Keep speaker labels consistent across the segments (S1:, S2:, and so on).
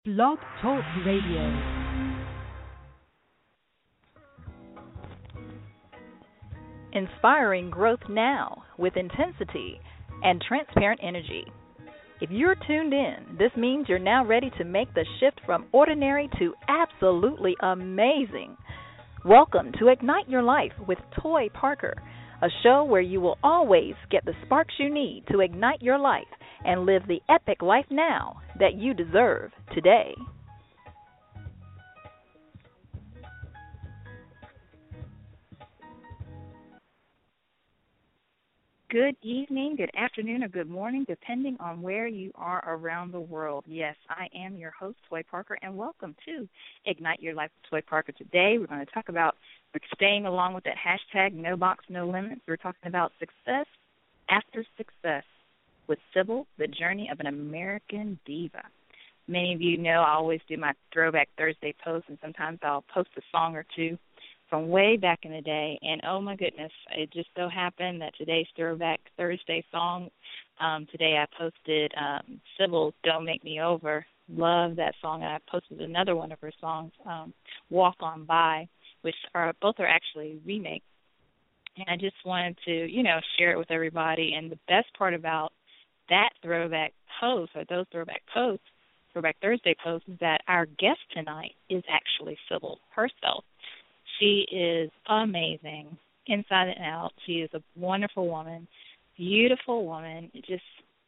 S1: Blog Talk Radio.
S2: Inspiring growth now with intensity and transparent energy. If you're tuned in, this means you're now ready to make the shift from ordinary to absolutely amazing. Welcome to Ignite Your Life with Toy Parker, a show where you will always get the sparks you need to ignite your life and live the epic life now that you deserve today.
S3: Good evening, good afternoon, or good morning, depending on where you are around the world. Yes, I am your host, Toy Parker, and welcome to Ignite Your Life with Toy Parker. Today, we're going to talk about staying along with that hashtag, no box, no limits. We're talking about success after success with Sybil, the journey of an American diva. Many of you know I always do my Throwback Thursday posts, and sometimes I'll post a song or two from way back in the day, and oh my goodness, it just so happened that today's Throwback Thursday song, today I posted Sybil's Don't Make Me Over. Love that song, and I posted another one of her songs, Walk On By, which both are actually remakes. And I just wanted to, share it with everybody. And the best part about that throwback post, or those throwback posts, Throwback Thursday posts, is that our guest tonight is actually Sybil herself. She is amazing, inside and out. She is a wonderful woman, beautiful woman, just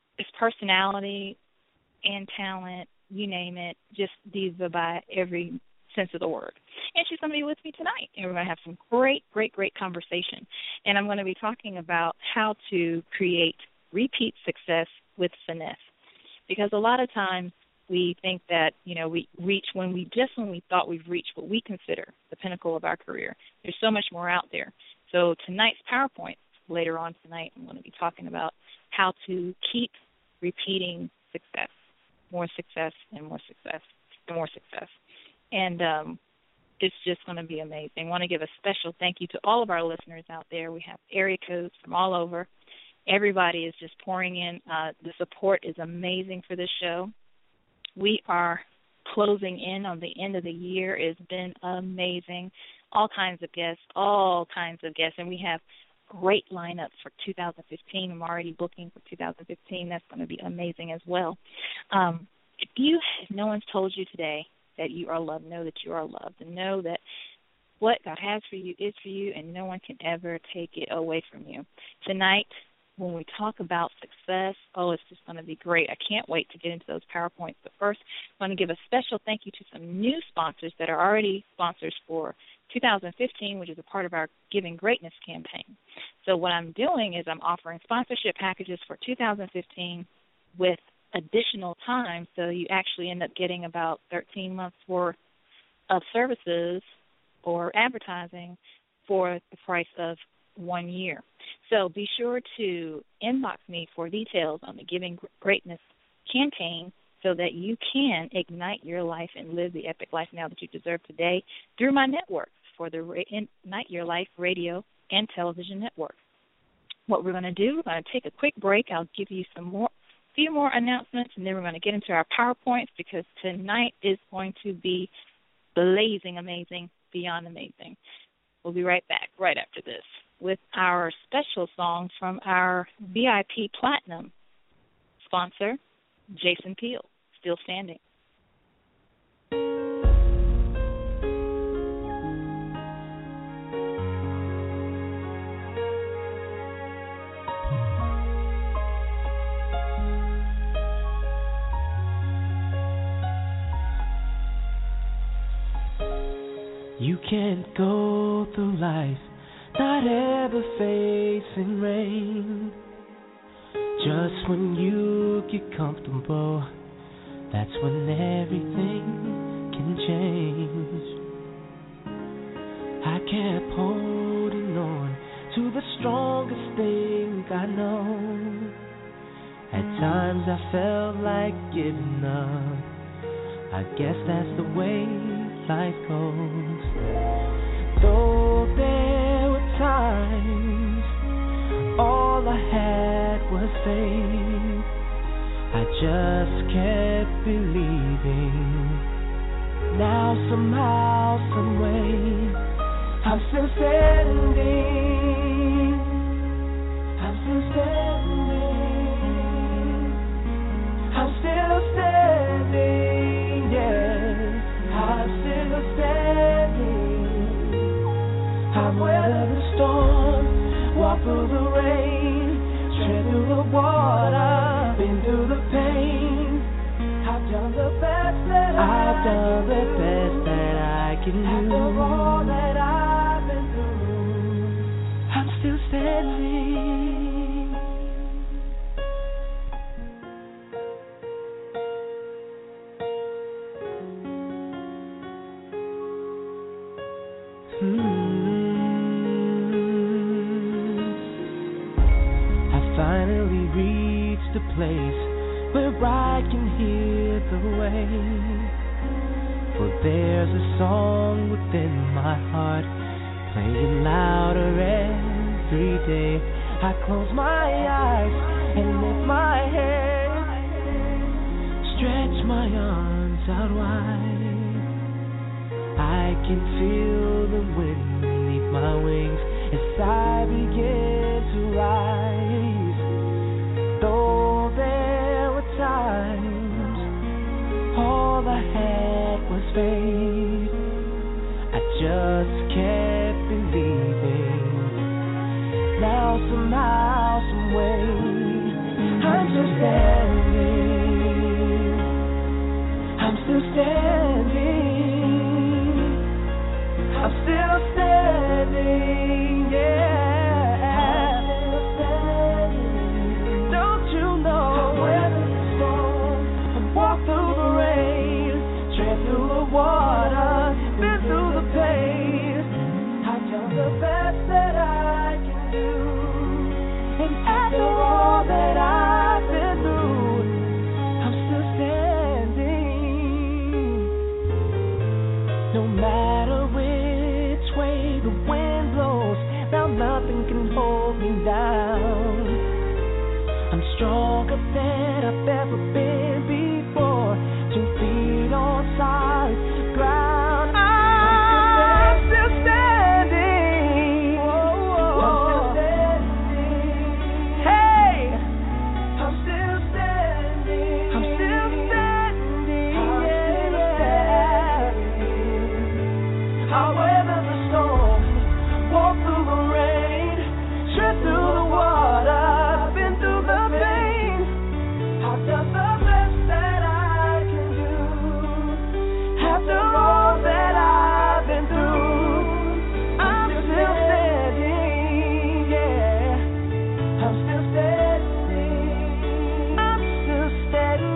S3: personality and talent, you name it, just diva by every sense of the word. And she's going to be with me tonight, and we're going to have some great conversation. And I'm going to be talking about how to create repeat success with finesse, because a lot of times we think that, we reach when we thought we've reached what we consider the pinnacle of our career. There's so much more out there. So tonight's PowerPoint, later on tonight, I'm going to be talking about how to keep repeating success, more success and more success and more success. And it's just going to be amazing. I want to give a special thank you to all of our listeners out there. We have area codes from all over. Everybody is just pouring in. The support is amazing for this show. We are closing in on the end of the year. It's been amazing. All kinds of guests, and we have great lineups for 2015. I'm already booking for 2015. That's going to be amazing as well. If no one's told you today that you are loved, know that you are loved, and know that what God has for you is for you, and no one can ever take it away from you. Tonight, when we talk about success, it's just going to be great. I can't wait to get into those PowerPoints. But first, I want to give a special thank you to some new sponsors that are already sponsors for 2015, which is a part of our Giving Greatness campaign. So what I'm doing is I'm offering sponsorship packages for 2015 with additional time, so you actually end up getting about 13 months worth of services or advertising for the price of 1 year. So be sure to inbox me for details on the Giving Greatness campaign so that you can ignite your life and live the epic life now that you deserve today through my networks for the Ignite Your Life radio and television network. What we're going to do, we're going to take a quick break. I'll give you few more announcements, and then we're going to get into our PowerPoints, because tonight is going to be blazing amazing, beyond amazing. We'll be right back right after this with our special song from our VIP Platinum sponsor, Jason Peel, Still Standing.
S4: You can't go through life not ever facing rain. Just when you get comfortable, that's when everything can change. I kept holding on to the strongest thing I know. At times I felt like giving up. I guess that's the way life goes. Though there were times all I had was faith, I just kept believing somehow, some way, I'm still standing. I'm still standing. I'm still standing, yeah. I'm still standing. I've weathered the storm, walked through the rain, tread through the water, been through the pain. I've done the best that I can do. After all that I've been through, I'm still standing. I finally reached a place where I can hear the way. For there's a song within my heart, playing louder every day. I close my eyes and lift my head, stretch my arms out wide. I can feel the wind beneath my wings as I begin to rise. Though there were times all I had was faith, I just kept believing. Now somehow, some way, I'm still standing. I'm still standing. I'm still standing, yeah. I'm still standing. Don't you know? I've weathered the storm, I've walked through the rain, tread through the water, been through the pain. I've done the best that I can do, and after all that I've been through, I'm still standing. No matter which way the wind blows, now nothing can hold me down. I'm stronger than I've ever been before. 2 feet on solid ground. I'm still standing. I'm still standing. Hey, I'm still standing. I'm still standing. I'll weather the storm, walk through the rain, tread through the water, been through the pain. I've done the best that I can do. After all that I've been through, I'm still standing, yeah. I'm still standing. I'm still standing.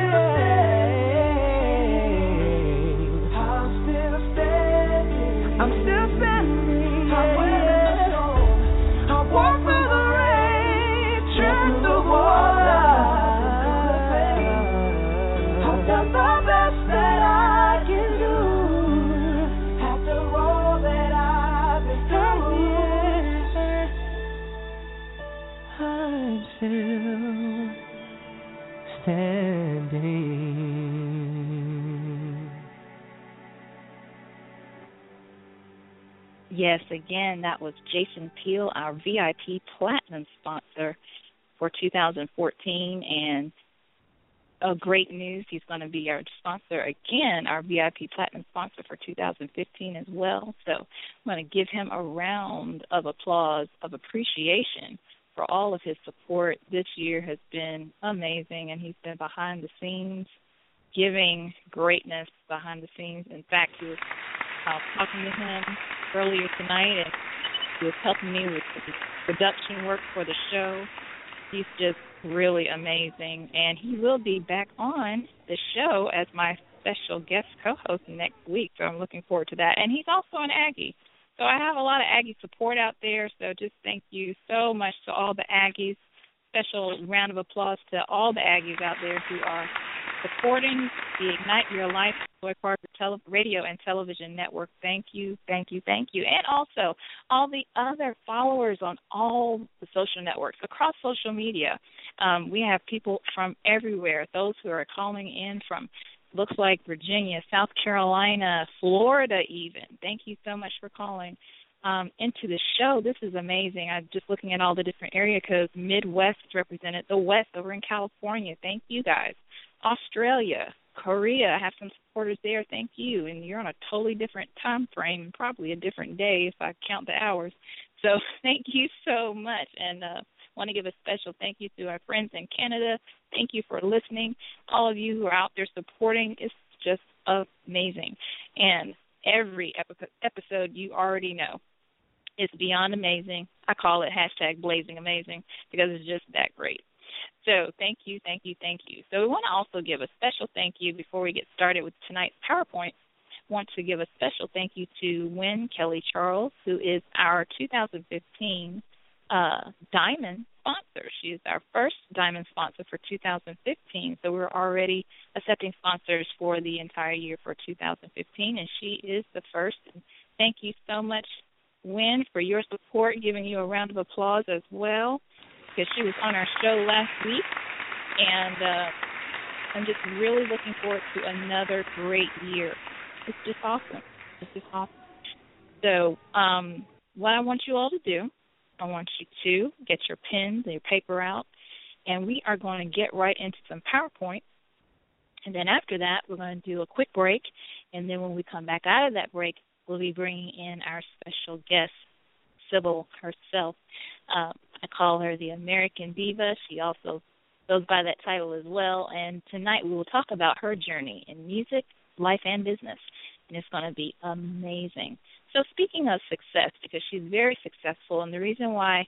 S4: I'm still standing. I'm still standing. I weather the storm, I walk through the rain, tread through the water. I've done the best that I can do. After all that I've been through, I'm still standing.
S3: Yes, again, that was Jason Peel, our VIP Platinum sponsor for 2014. And great news, he's going to be our sponsor again, our VIP Platinum sponsor for 2015 as well. So I'm going to give him a round of applause of appreciation for all of his support. This year has been amazing, and he's been behind the scenes, giving greatness behind the scenes. In fact, I was talking to him earlier tonight, and he was helping me with the production work for the show. He's just really amazing, and he will be back on the show as my special guest co-host next week, so I'm looking forward to that. And he's also an Aggie, so I have a lot of Aggie support out there, so just thank you so much to all the Aggies. Special round of applause to all the Aggies out there who are supporting the Ignite Your Life Joy Parker Radio and Television Network. Thank you, thank you, thank you. And also all the other followers on all the social networks, across social media. We have people from everywhere, those who are calling in from looks like Virginia, South Carolina, Florida even. Thank you so much for calling into the show. This is amazing. I'm just looking at all the different area codes. Midwest is represented. The West over in California. Thank you guys. Australia, Korea, I have some supporters there. Thank you. And you're on a totally different time frame, probably a different day if I count the hours. So thank you so much. And want to give a special thank you to our friends in Canada. Thank you for listening. All of you who are out there supporting, it's just amazing. And every episode you already know is beyond amazing. I call it #blazing amazing because it's just that great. So thank you, thank you, thank you. So we want to also give a special thank you before we get started with tonight's PowerPoint. Want to give a special thank you to Wynn Kelly Charles, who is our 2015 Diamond sponsor. She is our first Diamond sponsor for 2015, so we're already accepting sponsors for the entire year for 2015, and she is the first. Thank you so much, Wynn, for your support, giving you a round of applause as well, because she was on our show last week, and I'm just really looking forward to another great year. It's just awesome. It's just awesome. So what I want you all to do, I want you to get your pens and your paper out, and we are going to get right into some PowerPoint. And then after that, we're going to do a quick break, and then when we come back out of that break, we'll be bringing in our special guest, Sybil herself. I call her the American Diva. She also goes by that title as well. And tonight we will talk about her journey in music, life, and business. And it's going to be amazing. So speaking of success, because she's very successful, and the reason why,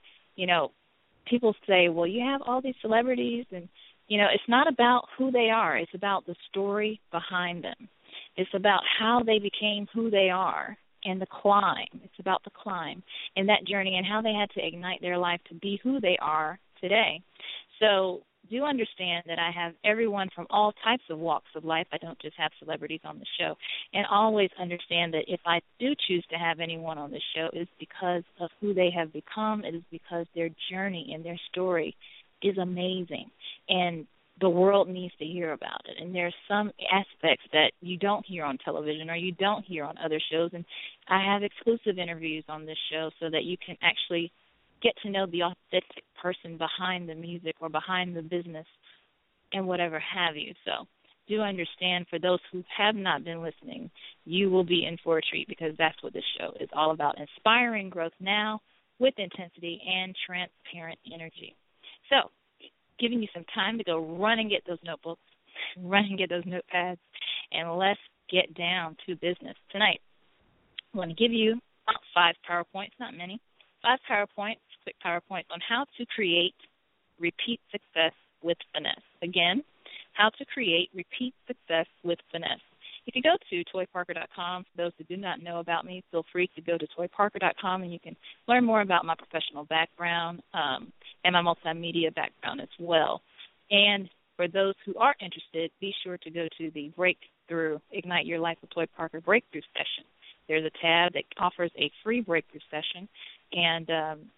S3: people say, well, you have all these celebrities, and, it's not about who they are. It's about the story behind them. It's about how they became who they are and the climb. It's about the climb and that journey and how they had to ignite their life to be who they are today. So do understand that I have everyone from all types of walks of life. I don't just have celebrities on the show. And always understand that if I do choose to have anyone on the show, it's because of who they have become. It is because their journey and their story is amazing. And the world needs to hear about it. And there are some aspects that you don't hear on television or you don't hear on other shows. And I have exclusive interviews on this show so that you can actually get to know the authentic person behind the music or behind the business and whatever have you. So do understand, for those who have not been listening, you will be in for a treat, because that's what this show is all about, inspiring growth now with intensity and transparent energy. So giving you some time to go run and get those notebooks, run and get those notepads, and let's get down to business tonight. I'm going to give you about 5 PowerPoints, not many, 5 PowerPoints, quick PowerPoints on how to create repeat success with finesse. Again, how to create repeat success with finesse. If you go to toyparker.com, for those who do not know about me, feel free to go to toyparker.com and you can learn more about my professional background and my multimedia background as well. And for those who are interested, be sure to go to the Breakthrough Ignite Your Life with Toy Parker Breakthrough Session. There's a tab that offers a free breakthrough session, and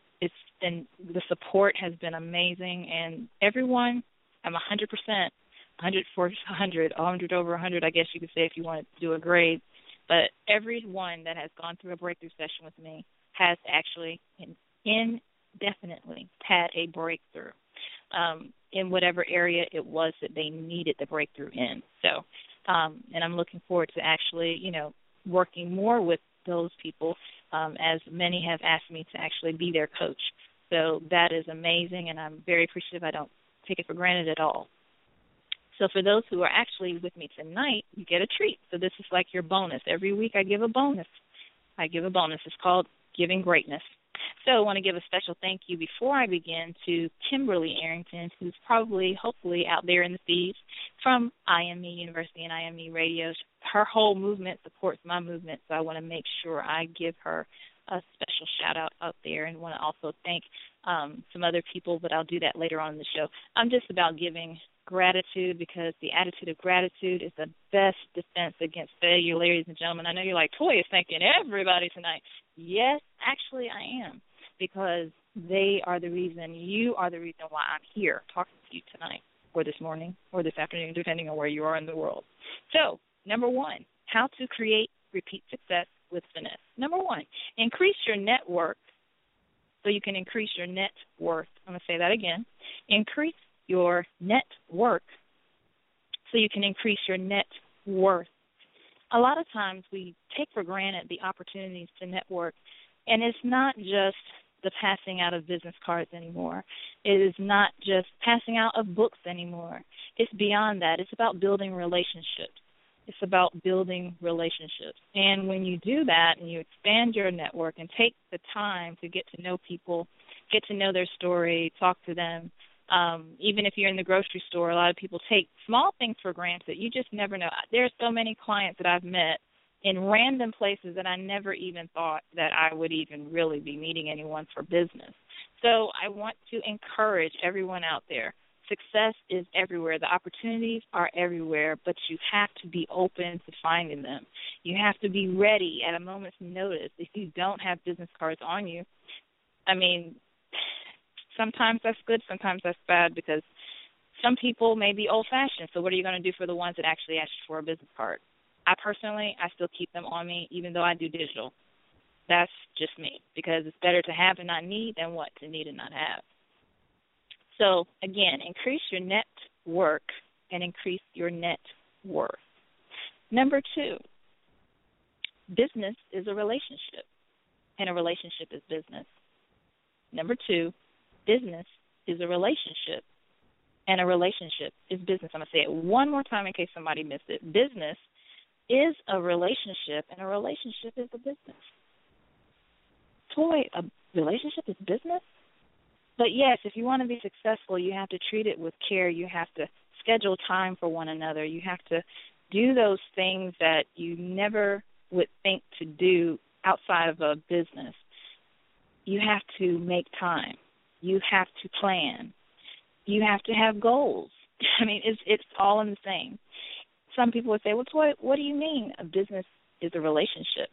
S3: the support has been amazing. And everyone, I'm 100%, 100 for 100 over 100, I guess you could say if you wanted to do a grade. But everyone that has gone through a breakthrough session with me has actually indefinitely had a breakthrough in whatever area it was that they needed the breakthrough in. So, and I'm looking forward to actually, working more with those people, as many have asked me to actually be their coach. So that is amazing, and I'm very appreciative. I don't take it for granted at all. So for those who are actually with me tonight, you get a treat. So this is like your bonus. Every week I give a bonus. It's called Giving Greatness. So I want to give a special thank you before I begin to Kimberly Arrington, who's probably, hopefully, out there in the feeds from IME University and IME Radio. Her whole movement supports my movement, so I want to make sure I give her a special shout-out out there, and want to also thank some other people, but I'll do that later on in the show. I'm just about giving gratitude, because the attitude of gratitude is the best defense against failure, ladies and gentlemen. I know you're like, Toy is thanking everybody tonight. Yes, actually I am, because they are the reason, you are the reason why I'm here talking to you tonight. or this morning or this afternoon, depending on where you are in the world. So, number one, how to create repeat success with finesse. Number one, increase your network so you can increase your net worth. I'm going to say that again. Increase your net work so you can increase your net worth. A lot of times we take for granted the opportunities to network, and it's not just the passing out of business cards anymore. It is not just passing out of books anymore. It's beyond that. It's about building relationships. It's about building relationships. And when you do that and you expand your network and take the time to get to know people, get to know their story, talk to them, even if you're in the grocery store, a lot of people take small things for granted. You just never know. There are so many clients that I've met in random places that I never even thought that I would even really be meeting anyone for business. So I want to encourage everyone out there. Success is everywhere. The opportunities are everywhere, but you have to be open to finding them. You have to be ready at a moment's notice. If you don't have business cards on you, I mean, sometimes that's good, sometimes that's bad, because some people may be old-fashioned. So what are you going to do for the ones that actually ask you for a business card? I still keep them on me, even though I do digital. That's just me, because it's better to have and not need than what? To need and not have. So, again, increase your network and increase your net worth. Number two, business is a relationship, and a relationship is business. Number two, business is a relationship, and a relationship is business. I'm going to say it one more time in case somebody missed it. Business is a relationship, and a relationship is a business. Toy, a relationship is business? But yes, if you want to be successful, you have to treat it with care. You have to schedule time for one another. You have to do those things that you never would think to do outside of a business. You have to make time. You have to plan. You have to have goals. I mean, it's all in the same. Some people would say, well, Toy, what do you mean a business is a relationship?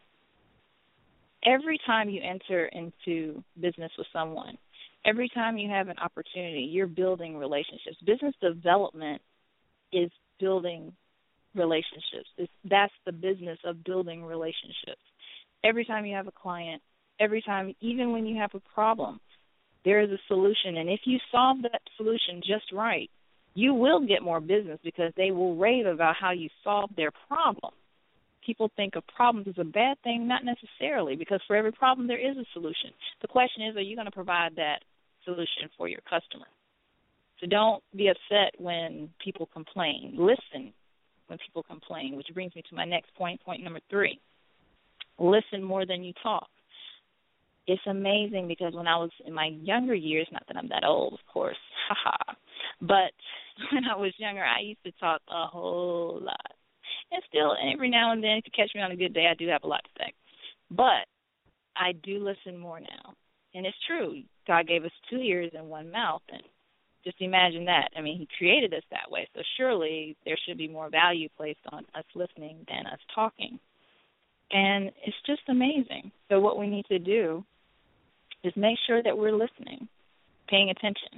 S3: Every time you enter into business with someone, every time you have an opportunity, you're building relationships. Business development is building relationships. That's the business of building relationships. Every time you have a client, every time, even when you have a problem, there is a solution. And if you solve that solution just right, you will get more business because they will rave about how you solved their problem. People think of problems as a bad thing, not necessarily, because for every problem there is a solution. The question is, are you going to provide that solution for your customer? So don't be upset when people complain. Listen when people complain, which brings me to my next point number 3. Listen more than you talk. It's amazing because when I was in my younger years, not that I'm that old, of course, but when I was younger, I used to talk a whole lot. And still, every now and then, if you catch me on a good day, I do have a lot to say. But I do listen more now. And it's true. God gave us 2 ears and 1 mouth. And just imagine that. I mean, he created us that way. So surely there should be more value placed on us listening than us talking. And it's just amazing. So what we need to do is make sure that we're listening, paying attention,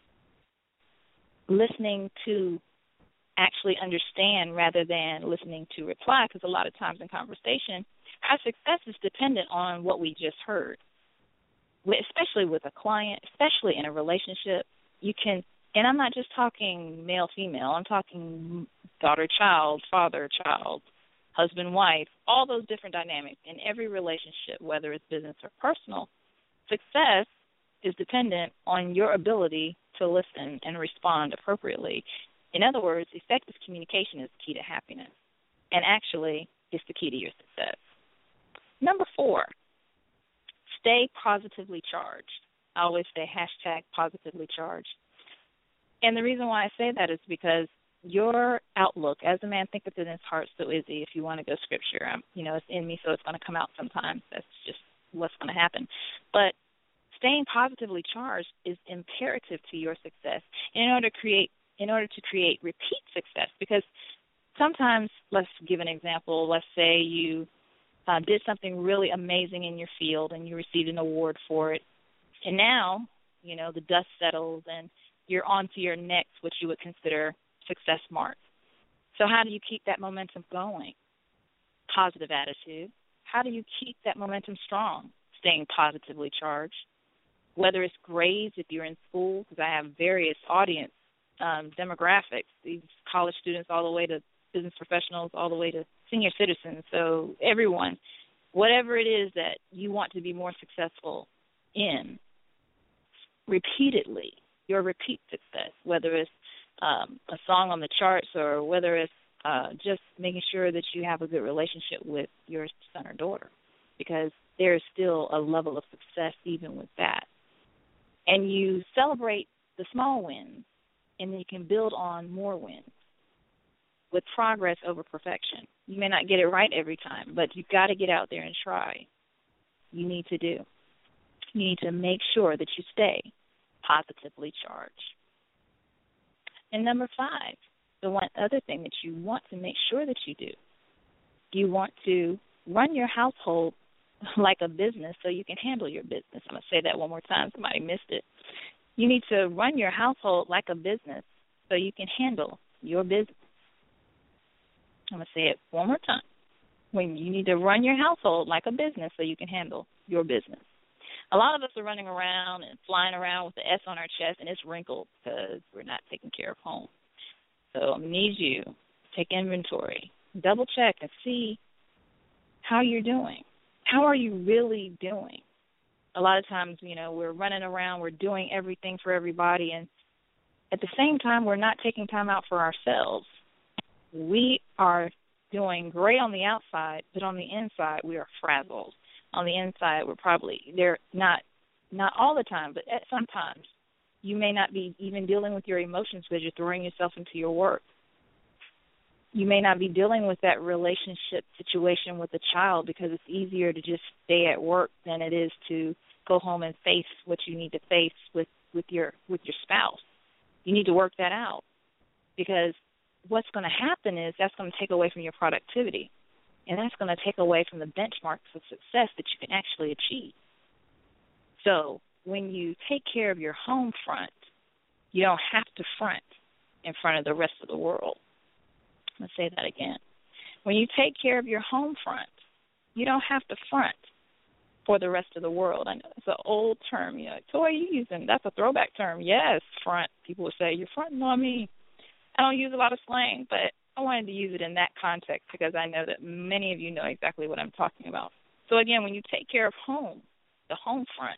S3: listening to actually understand rather than listening to reply, because a lot of times in conversation, our success is dependent on what we just heard. Especially with a client, especially in a relationship, you can, and I'm not just talking male-female, I'm talking daughter-child, father-child, husband-wife, all those different dynamics in every relationship, whether it's business or personal. Success is dependent on your ability to listen and respond appropriately. In other words, effective communication is the key to happiness, and actually it's the key to your success. Number 4, stay positively charged. I always say hashtag positively charged. And the reason why I say that is because your outlook, as a man thinketh in his heart, so is he. If you want to go scripture, it's in me, so it's going to come out sometimes. That's just what's going to happen. But staying positively charged is imperative to your success in order to create repeat success. Because sometimes, let's give an example. Let's say you did something really amazing in your field and you received an award for it. And now, the dust settles and you're on to your next, what you would consider success mark. So how do you keep that momentum going? Positive attitude. How do you keep that momentum strong? Staying positively charged. Whether it's grades, if you're in school, because I have various audience demographics, these college students all the way to business professionals, all the way to senior citizens. So everyone, whatever it is that you want to be more successful in, repeatedly, your repeat success, whether it's a song on the charts or whether it's just making sure that you have a good relationship with your son or daughter, because there is still a level of success even with that. And you celebrate the small wins, and then you can build on more wins with progress over perfection. You may not get it right every time, but you've got to get out there and try. You need to do. You need to make sure that you stay positively charged. And number 5, the one other thing that you want to make sure that you do, you want to run your household like a business so you can handle your business. I'm going to say that one more time. Somebody missed it. You need to run your household like a business so you can handle your business. I'm going to say it one more time. When you need to run your household like a business so you can handle your business. A lot of us are running around and flying around with the S on our chest, and it's wrinkled because we're not taking care of home. So I need you to take inventory, double check and see how you're doing. How are you really doing? A lot of times, we're running around, we're doing everything for everybody, and at the same time, we're not taking time out for ourselves. We are doing great on the outside, but on the inside, we are frazzled. On the inside, they're not all the time, but at sometimes you may not be even dealing with your emotions because you're throwing yourself into your work. You may not be dealing with that relationship situation with a child because it's easier to just stay at work than it is to go home and face what you need to face with your spouse. You need to work that out, because what's going to happen is that's going to take away from your productivity, and that's going to take away from the benchmarks of success that you can actually achieve. So when you take care of your home front, you don't have to front in front of the rest of the world. I'm going to say that again. When you take care of your home front, you don't have to front for the rest of the world. I know it's an old term. Toy, you using, that's a throwback term. Yes, front. People would say, you're fronting on me. I don't use a lot of slang, but I wanted to use it in that context because I know that many of you know exactly what I'm talking about. So again, when you take care of home, the home front,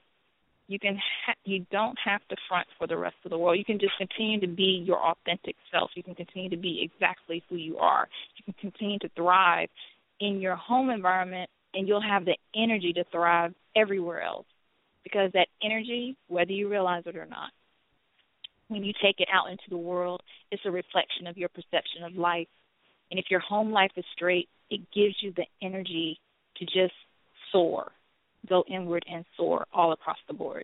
S3: you don't have to front for the rest of the world. You can just continue to be your authentic self. You can continue to be exactly who you are. You can continue to thrive in your home environment, and you'll have the energy to thrive everywhere else, because that energy, whether you realize it or not, when you take it out into the world, it's a reflection of your perception of life. And if your home life is straight, it gives you the energy to just soar, go inward and soar all across the board.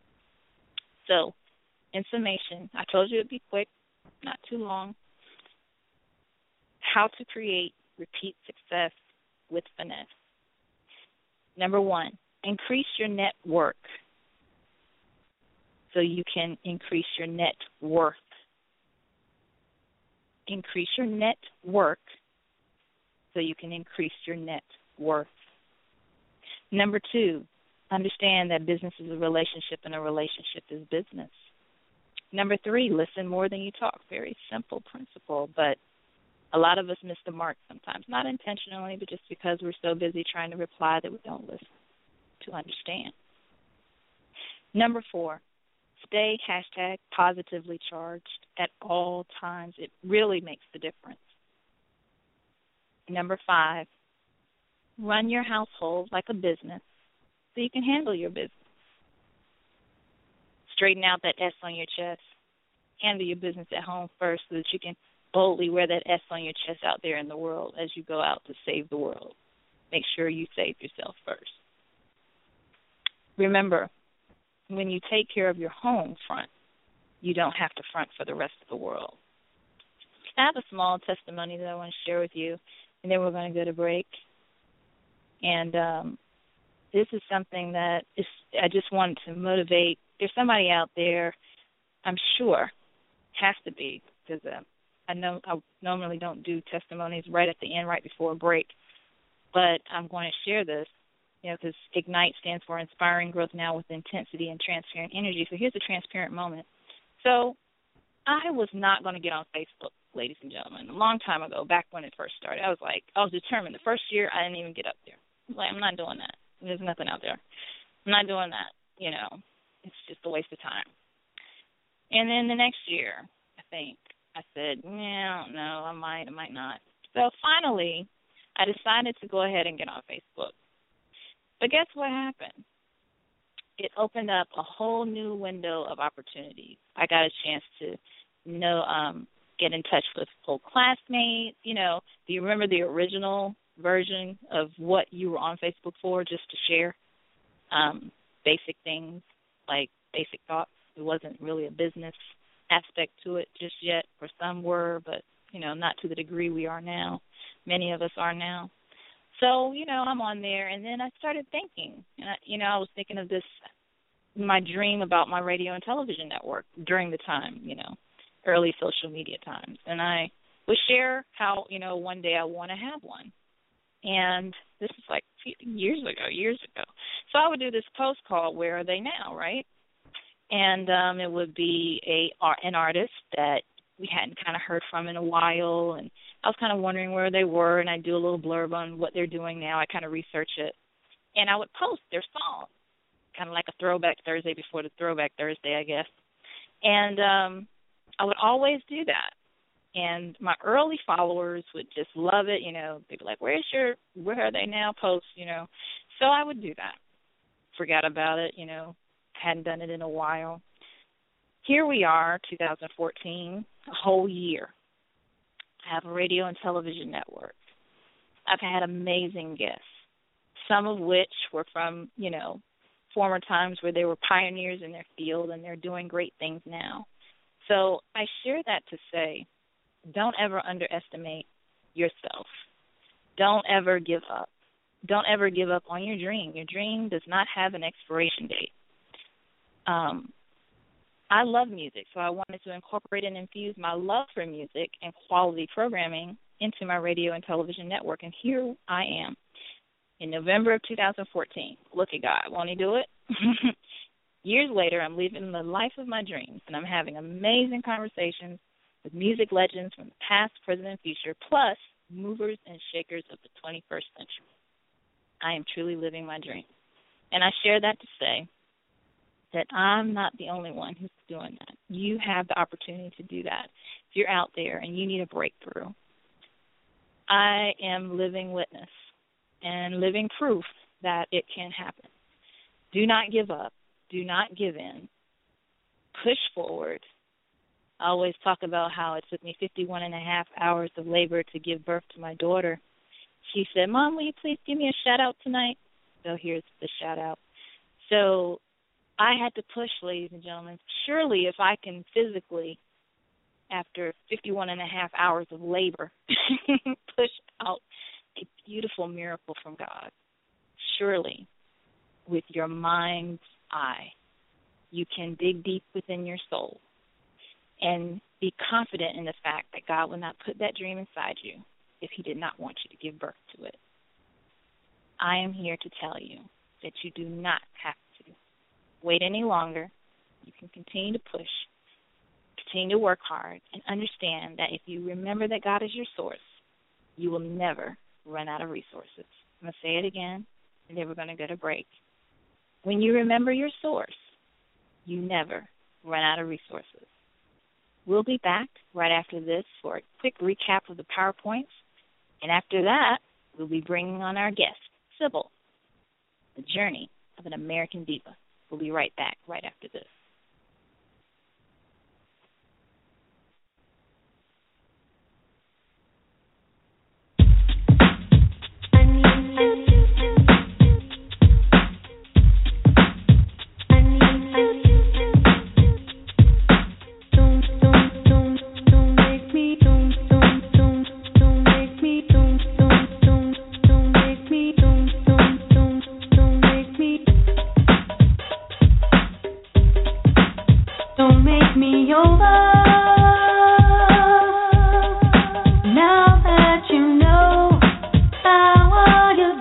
S3: So, in summation, I told you it'd be quick, not too long. How to create repeat success with finesse. Number 1, increase your net worth so you can increase your net worth. Increase your net worth so you can increase your net worth. Number 2, understand that business is a relationship and a relationship is business. Number 3, listen more than you talk. Very simple principle, but a lot of us miss the mark sometimes, not intentionally, but just because we're so busy trying to reply that we don't listen to understand. Number 4, stay #positively charged at all times. It really makes the difference. Number 5, run your household like a business so you can handle your business. Straighten out that S on your chest. Handle your business at home first so that you can boldly wear that S on your chest out there in the world as you go out to save the world. Make sure you save yourself first. Remember, when you take care of your home front, you don't have to front for the rest of the world. I have a small testimony that I want to share with you, and then we're going to go to break. And this is something that I just wanted to motivate. There's somebody out there I'm sure has to be, because I know I normally don't do testimonies right at the end, right before a break, but I'm going to share this, because IGNITE stands for Inspiring Growth Now with Intensity and Transparent Energy. So here's a transparent moment. So I was not going to get on Facebook, ladies and gentlemen. A long time ago, back when it first started, I was determined. The first year, I didn't even get up there. I'm not doing that. There's nothing out there. I'm not doing that. It's just a waste of time. And then the next year, I said, I don't know, I might not. So finally, I decided to go ahead and get on Facebook. But guess what happened? It opened up a whole new window of opportunities. I got a chance to get in touch with old classmates. Do you remember the original version of what you were on Facebook for, just to share basic things, like basic thoughts? It wasn't really a business aspect to it just yet, or some were, but, not to the degree we are now. Many of us are now. So, I'm on there, and then I started thinking, and I was thinking of this, my dream about my radio and television network during the time, early social media times. And I would share how, one day I want to have one. And this is like years ago. So I would do this post called Where Are They Now, right? And it would be an artist that we hadn't kind of heard from in a while, and I was kind of wondering where they were, and I'd do a little blurb on what they're doing now. I kind of research it, and I would post their song, kind of like a throwback Thursday before the throwback Thursday, I guess. And I would always do that. And my early followers would just love it, they'd be like, Where Are They Now post, So I would do that. Forgot about it, hadn't done it in a while. Here we are, 2014, a whole year. I have a radio and television network. I've had amazing guests, some of which were from, former times where they were pioneers in their field, and they're doing great things now. So I share that to say, don't ever underestimate yourself. Don't ever give up. Don't ever give up on your dream. Your dream does not have an expiration date. I love music, so I wanted to incorporate and infuse my love for music and quality programming into my radio and television network, and here I am in November of 2014. Look at God. Won't he do it? Years later, I'm living the life of my dreams, and I'm having amazing conversations with music legends from the past, present, and future, plus movers and shakers of the 21st century. I am truly living my dream. And I share that to say that I'm not the only one who's doing that. You have the opportunity to do that. If you're out there and you need a breakthrough, I am living witness and living proof that it can happen. Do not give up. Do not give in. Push forward. I always talk about how it took me 51 and a half hours of labor to give birth to my daughter. She said, Mom, will you please give me a shout-out tonight? So here's the shout-out. So I had to push, ladies and gentlemen. Surely if I can physically, after 51 and a half hours of labor, push out a beautiful miracle from God, surely with your mind's eye, you can dig deep within your soul and be confident in the fact that God will not put that dream inside you if he did not want you to give birth to it. I am here to tell you that you do not have to wait any longer. You can continue to push, continue to work hard, and understand that if you remember that God is your source, you will never run out of resources. I'm going to say it again, and then we're going to go to break. When you remember your source, you never run out of resources. We'll be back right after this for a quick recap of the PowerPoints, and after that, we'll be bringing on our guest, Sybil, the journey of an American diva. We'll be right back right after this.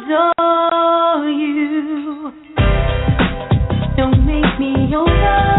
S5: adore you. Don't make me over.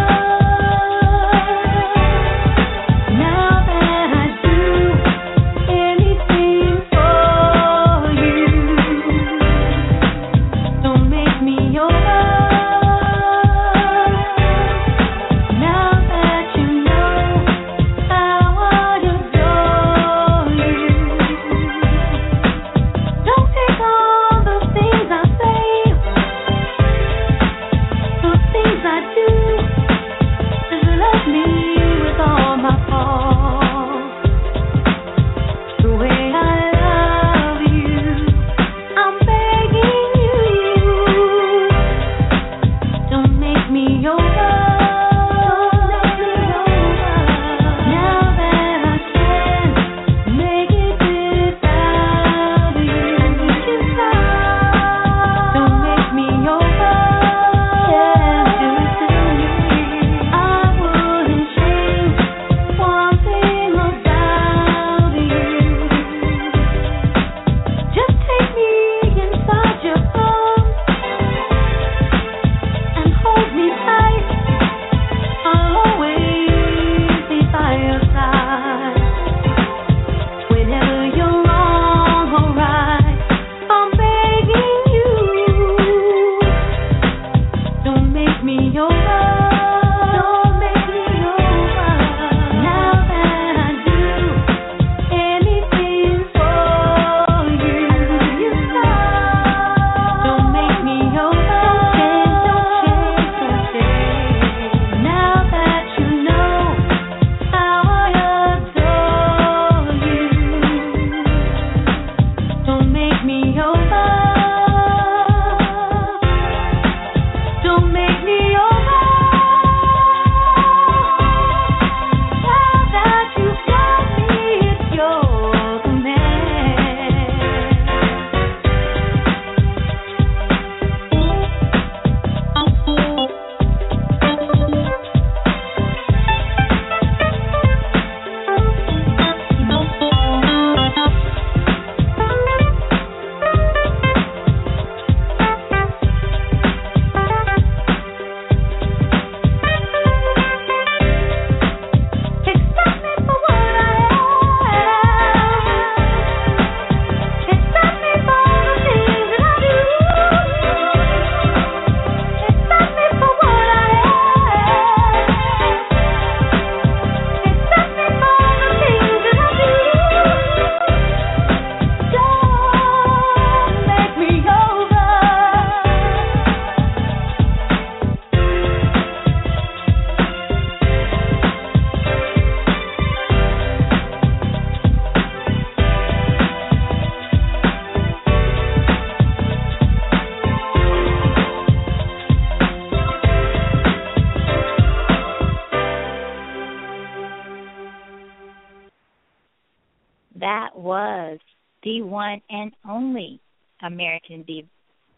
S3: That was the one and only American Diva,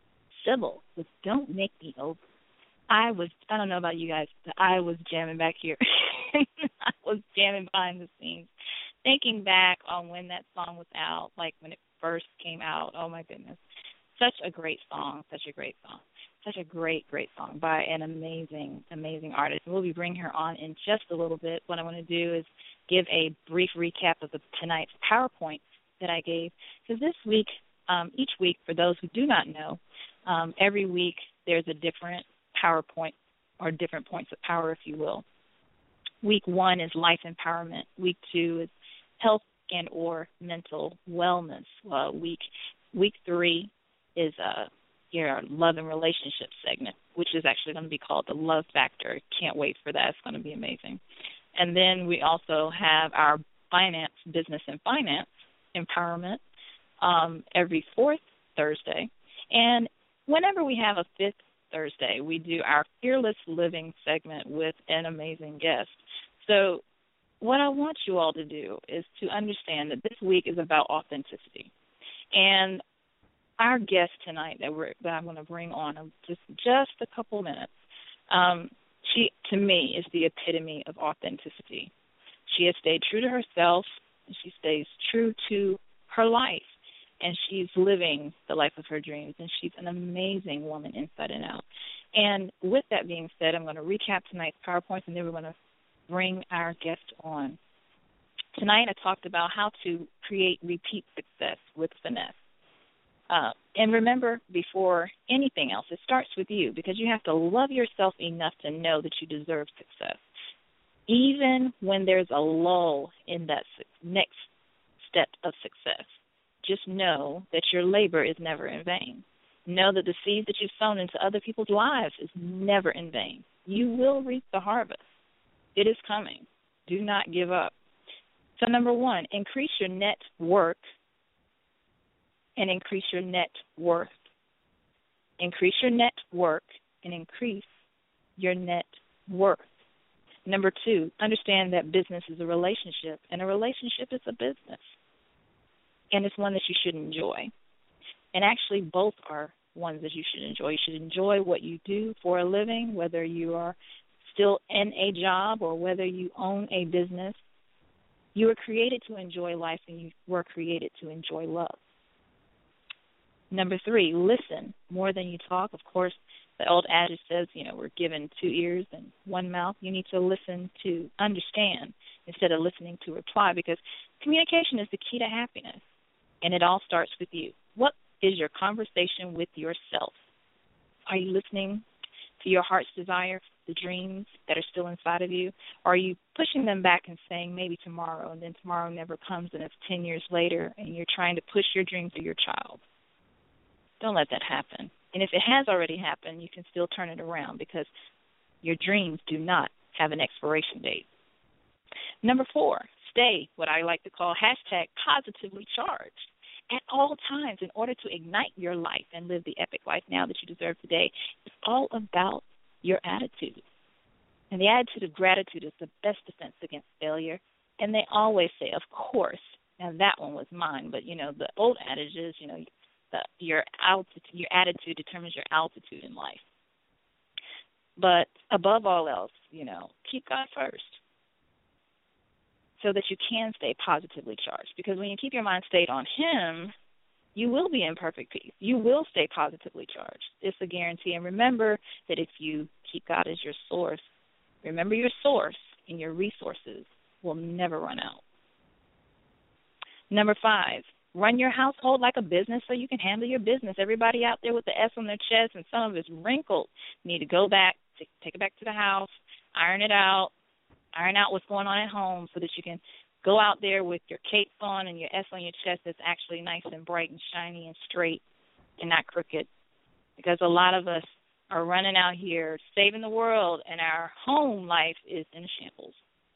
S3: Sybil, with Don't Make Me Over. I don't know about you guys, but I was jamming back here. I was jamming behind the scenes, thinking back on when that song was out, like when it first came out. Oh, my goodness. Such a great song, such a great song. Such a great, great song by an amazing, amazing artist. We'll be bringing her on in just a little bit. What I want to do is give a brief recap of tonight's PowerPoint that I gave. Because this week, each week, for those who do not know, every week there's a different PowerPoint or different points of power, if you will. Week 1 is life empowerment. Week 2 is health and or mental wellness. Week 3 is your love and relationship segment, which is actually going to be called the Love Factor. Can't wait for that. It's going to be amazing. And then we also have our business and finance empowerment every 4th Thursday. And whenever we have a 5th Thursday, we do our Fearless Living segment with an amazing guest. So what I want you all to do is to understand that this week is about authenticity. And our guest tonight that I'm going to bring on in just a couple minutes, she, to me, is the epitome of authenticity. She has stayed true to herself, and she stays true to her life. and she's living the life of her dreams, and she's an amazing woman inside and out. And with that being said, I'm going to recap tonight's PowerPoints, and then we're going to bring our guest on. Tonight I talked about how to create repeat success with finesse. And remember, before anything else, it starts with you, because you have to love yourself enough to know that you deserve success. Even when there's a lull in that next step of success, just know that your labor is never in vain. Know that the seeds that you've sown into other people's lives is never in vain. You will reap the harvest. It is coming. Do not give up. So number one, increase your net worth and increase your net worth. Increase your net worth and increase your net worth. Number two, understand that business is a relationship, and a relationship is a business. And it's one that you should enjoy. And actually, both are ones that you should enjoy. You should enjoy what you do for a living, whether you are still in a job or whether you own a business. You were created to enjoy life, and you were created to enjoy love. Number three, listen more than you talk. Of course, the old adage says, we're given 2 ears and 1 mouth. You need to listen to understand instead of listening to reply, because communication is the key to happiness, and it all starts with you. What is your conversation with yourself? Are you listening to your heart's desire, the dreams that are still inside of you? Or are you pushing them back and saying maybe tomorrow, and then tomorrow never comes, and it's 10 years later, and you're trying to push your dreams to your child? Don't let that happen. And if it has already happened, you can still turn it around, because your dreams do not have an expiration date. Number four, stay what I like to call #positively charged at all times in order to ignite your life and live the epic life now that you deserve today. It's all about your attitude. And the attitude of gratitude is the best defense against failure. And they always say, of course, and that one was mine, but, the old adage is, your attitude determines your altitude in life. But above all else, keep God first so that you can stay positively charged. Because when you keep your mind stayed on Him, you will be in perfect peace. You will stay positively charged. It's a guarantee. And remember that if you keep God as your source, remember your source and your resources will never run out. Number five, run your household like a business so you can handle your business. Everybody out there with the S on their chest and some of it's wrinkled need to go back, take it back to the house, iron it out, iron out what's going on at home so that you can go out there with your cape on and your S on your chest that's actually nice and bright and shiny and straight and not crooked. Because a lot of us are running out here saving the world, and our home life is in shambles.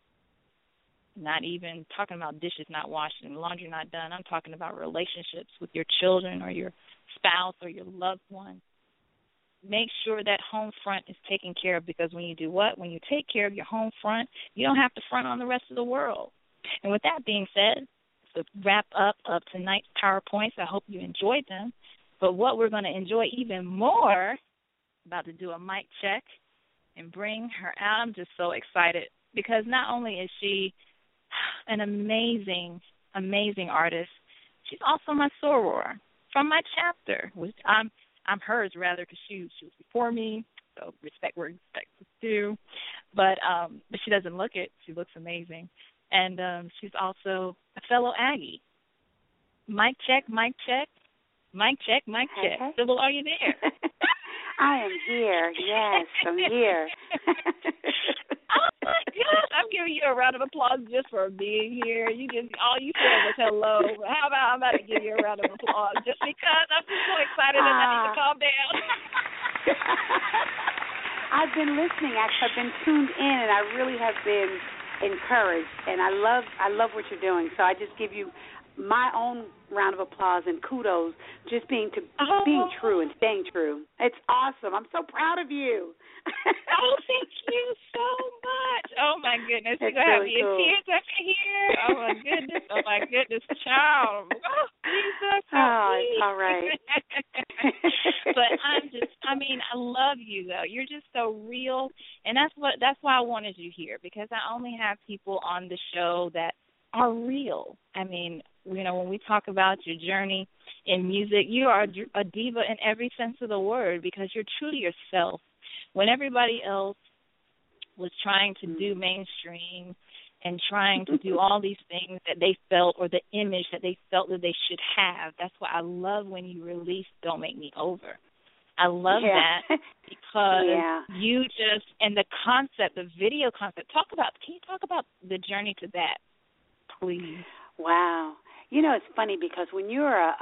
S3: Not even talking about dishes not washed and laundry not done. I'm talking about relationships with your children or your spouse or your loved one. Make sure that home front is taken care of, because when you do what? When you take care of your home front, you don't have to front on the rest of the world. And with that being said, to wrap up of tonight's PowerPoints, I hope you enjoyed them. But what we're going to enjoy even more, about to do a mic check and bring her out. I'm just so excited, because not only is she an amazing, amazing artist, she's also my soror from my chapter, which I'm hers rather, because she was before me, so respect where respect is due. But she doesn't look it. She looks amazing. And she's also a fellow Aggie. Mic check, mic check, mic check, mic check.
S6: Okay.
S3: Sybil, are you there?
S6: I am here. Yes, I'm here.
S3: Oh my gosh! I'm giving you a round of applause just for being here. All you said was hello. How about I'm about to give you a round of applause just because I'm just so excited and I need to calm down.
S6: I've been listening. I've been tuned in, and I really have been encouraged. And I love what you're doing. So I just give you my own round of applause and kudos, just being true and staying true. It's awesome. I'm so proud of you.
S3: Oh, thank you so much. Oh my goodness, you're gonna have me in tears after here. Oh my goodness, child. Oh, Jesus,
S6: it's all right.
S3: But I love you though. You're just so real, and that's why I wanted you here, because I only have people on the show that are real. I mean, when we talk about your journey in music, you are a diva in every sense of the word because you're true to yourself. When everybody else was trying to do mainstream and trying to do all these things that they felt or the image that they felt that they should have, that's why I love when you release Don't Make Me Over. I love that because you just, and the concept, the video concept, can you talk about the journey to that, please?
S6: Wow. It's funny because when you are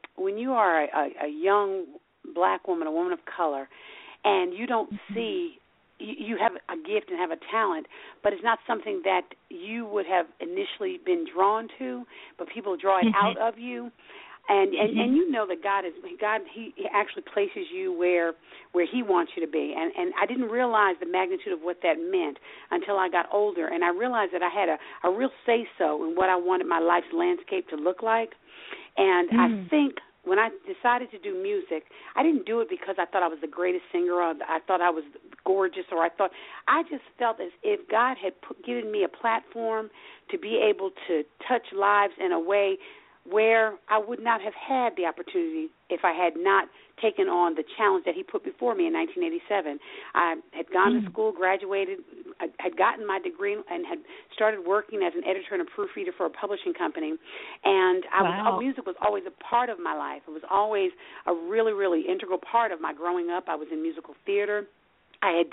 S6: a young black woman, a woman of color, and you don't see, you have a gift and have a talent, but it's not something that you would have initially been drawn to, but people draw it out of you. And you know that God, he actually places you where he wants you to be. And I didn't realize the magnitude of what that meant until I got older. And I realized that I had a real say-so in what I wanted my life's landscape to look like. And I think when I decided to do music, I didn't do it because I thought I was the greatest singer or I thought I was gorgeous I just felt as if God had given me a platform to be able to touch lives in a way where I would not have had the opportunity if I had not taken on the challenge that he put before me in 1987. I had gone to school, graduated, I had gotten my degree, and had started working as an editor and a proofreader for a publishing company. And music was always a part of my life. It was always a really, really integral part of my growing up. I was in musical theater. I'd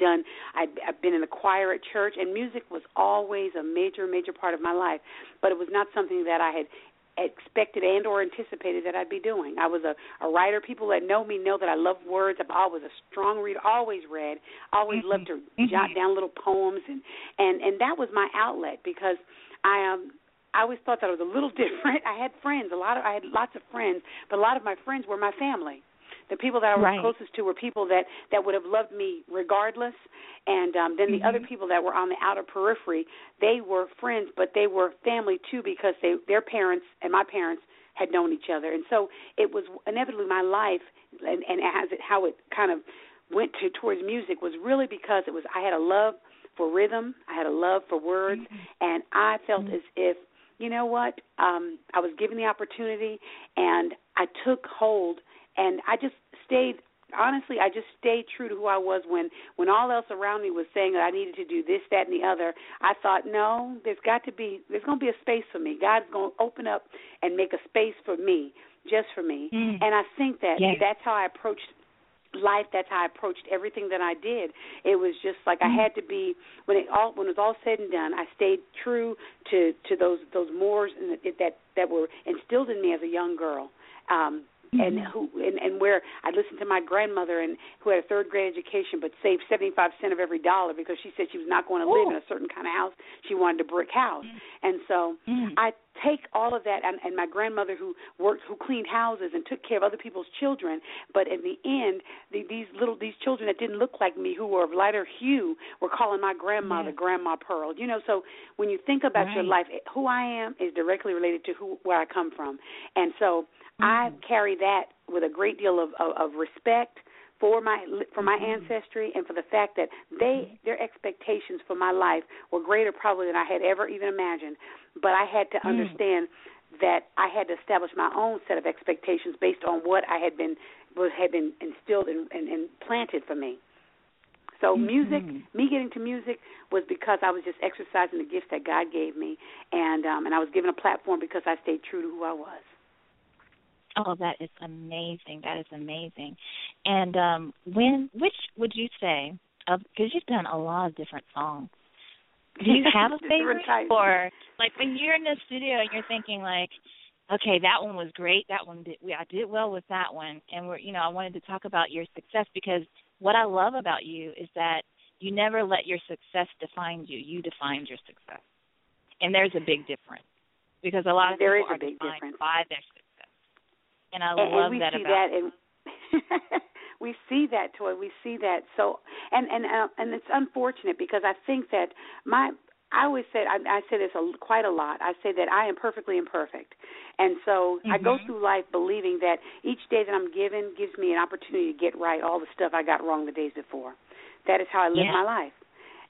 S6: been in the choir at church, and music was always a major, major part of my life. But it was not something that I had expected and or anticipated that I'd be doing. I was a writer. People that know me know that I love words. I'm always a strong reader, always read, always loved to jot down little poems, and that was my outlet because I always thought that I was a little different. I had friends, I had lots of friends, but a lot of my friends were my family. The people that I was closest to were people that would have loved me regardless, and then the other people that were on the outer periphery, they were friends, but they were family too because their parents and my parents had known each other. And so it was inevitably my life, and how it kind of went towards music was really because I had a love for rhythm, I had a love for words, and I felt as if, you know what, I was given the opportunity, and I took hold. And I just stayed true to who I was when all else around me was saying that I needed to do this, that, and the other. I thought, no, there's going to be a space for me. God's going to open up and make a space for me, just for me. And I think that that's how I approached life. That's how I approached everything that I did. It was just like I had to be, when it was all said and done, I stayed true to those mores that were instilled in me as a young girl. And where I listened to my grandmother, and who had a third grade education, but saved 75 cents of every dollar because she said she was not going to live in a certain kind of house. She wanted a brick house, and so I take all of that, and my grandmother who cleaned houses and took care of other people's children. But in the end, these children that didn't look like me, who were of lighter hue, were calling my grandmother Grandma Pearl. So when you think about your life, who I am is directly related to where I come from, and so I carry that with a great deal of respect for my ancestry, and for the fact that their expectations for my life were greater probably than I had ever even imagined. But I had to understand that I had to establish my own set of expectations based on what had been instilled and planted for me. So music, me getting to music was because I was just exercising the gifts that God gave me, and I was given a platform because I stayed true to who I was.
S3: Oh, that is amazing. That is amazing. And which would you say, because you've done a lot of different songs, do you have a favorite? Or, like, when you're in the studio and you're thinking, like, okay, that one was great, I did well with that one, and I wanted to talk about your success, because what I love about you is that you never let your success define you. You defined your success. And there's a big difference, because a lot of people are defined by their success. And I love that about you.
S6: We see that, Toy. We see that. So, and it's unfortunate, because I think that I always said, I say this quite a lot. I say that I am perfectly imperfect. And so I go through life believing that each day that I'm given gives me an opportunity to get right all the stuff I got wrong the days before. That is how I live my life.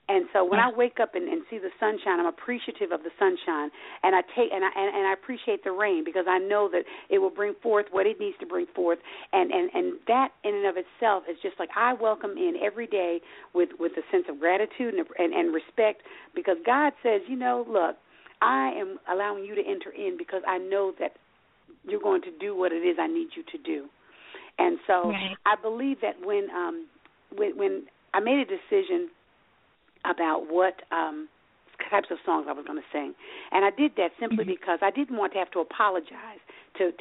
S6: And so when I wake up and see the sunshine, I'm appreciative of the sunshine, and I appreciate the rain because I know that it will bring forth what it needs to bring forth, and that in and of itself is just like I welcome in every day with a sense of gratitude and respect, because God says, look, I am allowing you to enter in because I know that you're going to do what it is I need you to do. And so I believe that when I made a decision about what types of songs I was going to sing, and I did that simply because I didn't want to have to apologize to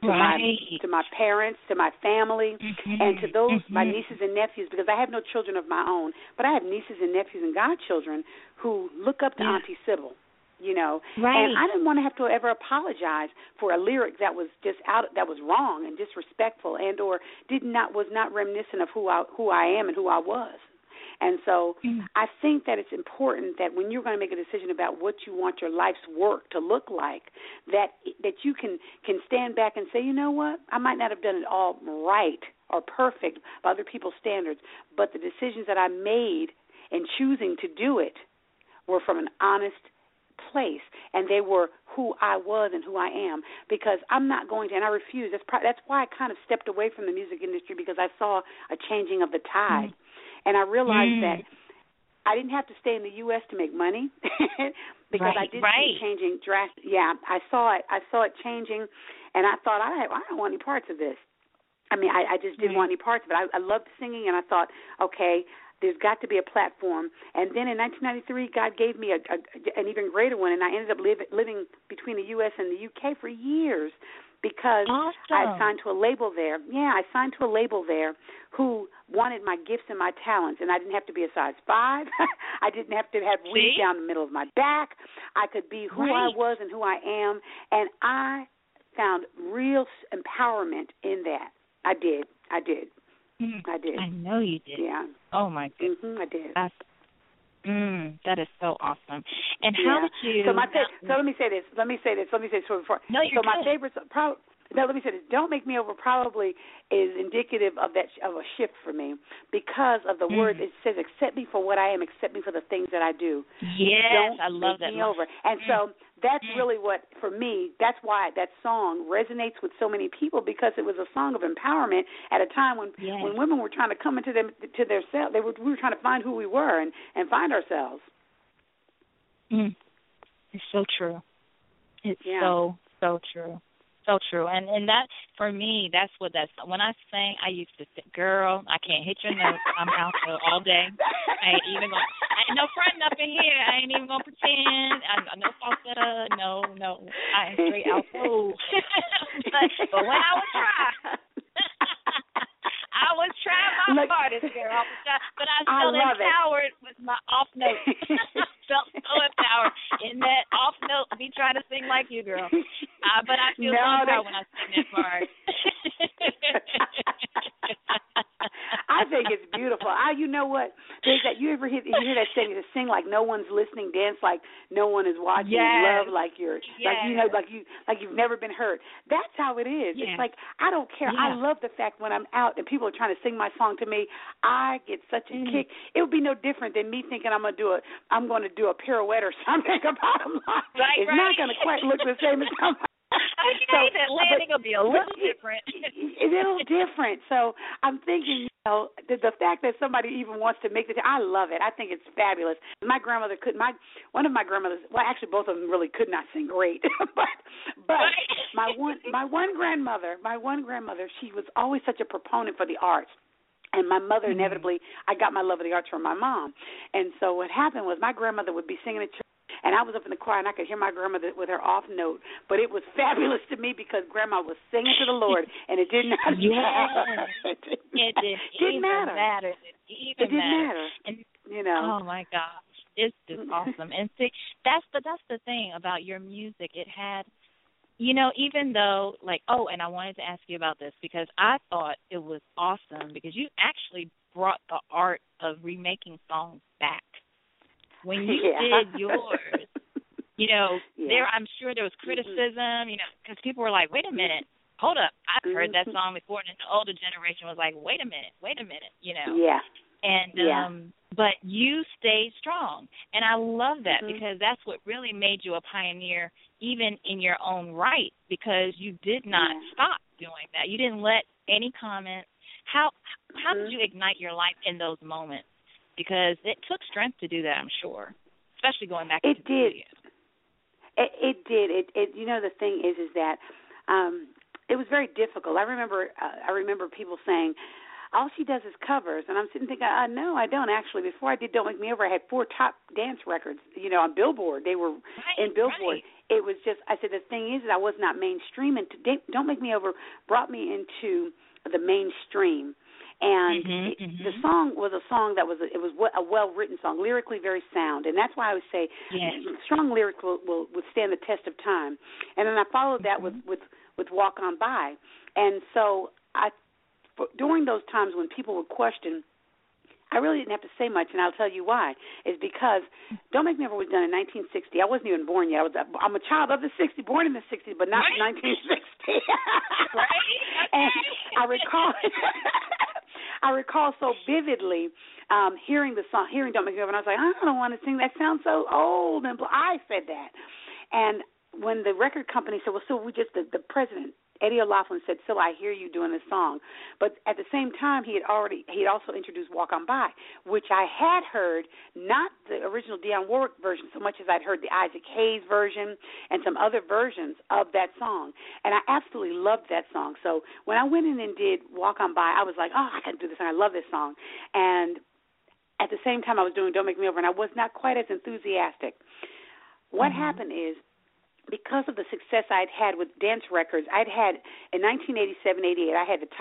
S6: my parents, to my family, and to those my nieces and nephews, because I have no children of my own, but I have nieces and nephews and godchildren who look up to Auntie Sybil. And I didn't want to have to ever apologize for a lyric that was that was wrong and disrespectful, and or was not reminiscent of who I am and who I was. And so I think that it's important that when you're going to make a decision about what you want your life's work to look like, that you can stand back and say, you know what, I might not have done it all right or perfect by other people's standards, but the decisions that I made in choosing to do it were from an honest place, and they were who I was and who I am, because I'm not going to, and I refuse. That's why I kind of stepped away from the music industry, because I saw a changing of the tide, and I realized that I didn't have to stay in the U.S. to make money, because I did see it changing drastically. Yeah, I saw it changing, and I thought, I don't want any parts of this. I mean, I just didn't want any parts of it. I loved singing, and I thought, okay, there's got to be a platform. And then in 1993, God gave me an even greater one, and I ended up living between the U.S. and the U.K. for years, because I signed to a label there. Yeah, I signed to a label there who wanted my gifts and my talents, and I didn't have to be a size 5. I didn't have to have weave down the middle of my back. I could be who I was and who I am, and I found real empowerment in that. I did. I did.
S3: I know you did.
S6: Yeah.
S3: Oh, my goodness.
S6: I did.
S3: That is so awesome. And how did you...
S6: So let me say this. Before.
S3: No, you're
S6: so my favorites... No, let me say this. Don't Make Me Over probably is indicative of a shift for me, because of the word. It says, accept me for what I am, accept me for the things that I do.
S3: Yes, I love that.
S6: Don't make me over. And so that's really what, for me, that's why that song resonates with so many people, because it was a song of empowerment at a time when women were trying to come into their self. We were trying to find who we were and find ourselves.
S3: It's so true. It's so true. So true. And that, for me, that's when I sang, I used to say, girl, I can't hit your notes. I'm alto all day. I ain't even going to, no fronting up in here. I ain't even going to pretend. No falsetto. No. I am straight alto. but when I would try, I was trying my hardest, girl. But I felt empowered with my off note. Felt so empowered in that off note, me trying to sing like you, girl. But I feel so proud when I sing that part.
S6: I think it's beautiful. You know what? There's that. You hear that saying? To sing like no one's listening, dance like no one is watching, love like you're like you've never been hurt. That's how it is. It's like I don't care. I love the fact when I'm out and people are trying to sing my song to me, I get such a kick. It would be no different than me thinking I'm going to do a pirouette or something. Bottom line, it's not going to quite look the same as somebody.
S3: That landing will be a little different.
S6: A little different. So I'm thinking, the fact that somebody even wants to make I love it. I think it's fabulous. My grandmother one of my grandmothers, well, actually both of them really could not sing great, but my one grandmother, she was always such a proponent for the arts. And my mother, inevitably, I got my love of the arts from my mom. And so what happened was my grandmother would be singing at church, and I was up in the choir, and I could hear my grandmother with her off note. But it was fabulous to me because Grandma was singing to the Lord, and it didn't matter.
S3: It didn't matter. It didn't matter. And, oh, my gosh. It's just awesome. And see, that's the thing about your music. It had, even though, and I wanted to ask you about this because I thought it was awesome because you actually brought the art of remaking songs back. When you did yours, there I'm sure there was criticism, because people were like, wait a minute, hold up, I've heard that song before, and the older generation was like, wait a minute,
S6: Yeah.
S3: And but you stayed strong. And I love that because that's what really made you a pioneer even in your own right, because you did not stop doing that. You didn't let any comments. How did you ignite your life in those moments? Because it took strength to do that, I'm sure, especially going back to the studio.
S6: It did. It you know, the thing is that it was very difficult. I remember people saying, all she does is covers. And I'm sitting thinking, no, I don't actually. Before I did Don't Make Me Over, I had 4 top dance records, you know, on Billboard. They were in Billboard. Right. It was just, I said, the thing is that I was not mainstream. And Don't Make Me Over brought me into the mainstream. And the song was a song that was a well-written song, lyrically very sound. And that's why I would say strong lyrics will withstand the test of time. And then I followed that with Walk On By. And so during those times when people would question, I really didn't have to say much, and I'll tell you why. It's because Don't Make Me Over was done in 1960. I wasn't even born yet. I'm a child of the 60s, born in the 60s, but not in 1960.
S3: Right?
S6: And I recall so vividly hearing the song, hearing Don't Make Me Over, and I was like, I don't want to sing. That sounds so old. And I said that. And when the record company said, well, so we just, the president, Eddie O'Loughlin, said, so I hear you doing this song. But at the same time, he had also introduced Walk On By, which I had heard, not the original Dionne Warwick version so much as I'd heard the Isaac Hayes version and some other versions of that song. And I absolutely loved that song. So when I went in and did Walk On By, I was like, I can do this, and I love this song. And at the same time, I was doing Don't Make Me Over, and I was not quite as enthusiastic. What happened is, because of the success I'd had with dance records, I'd had, in 1987-88, I had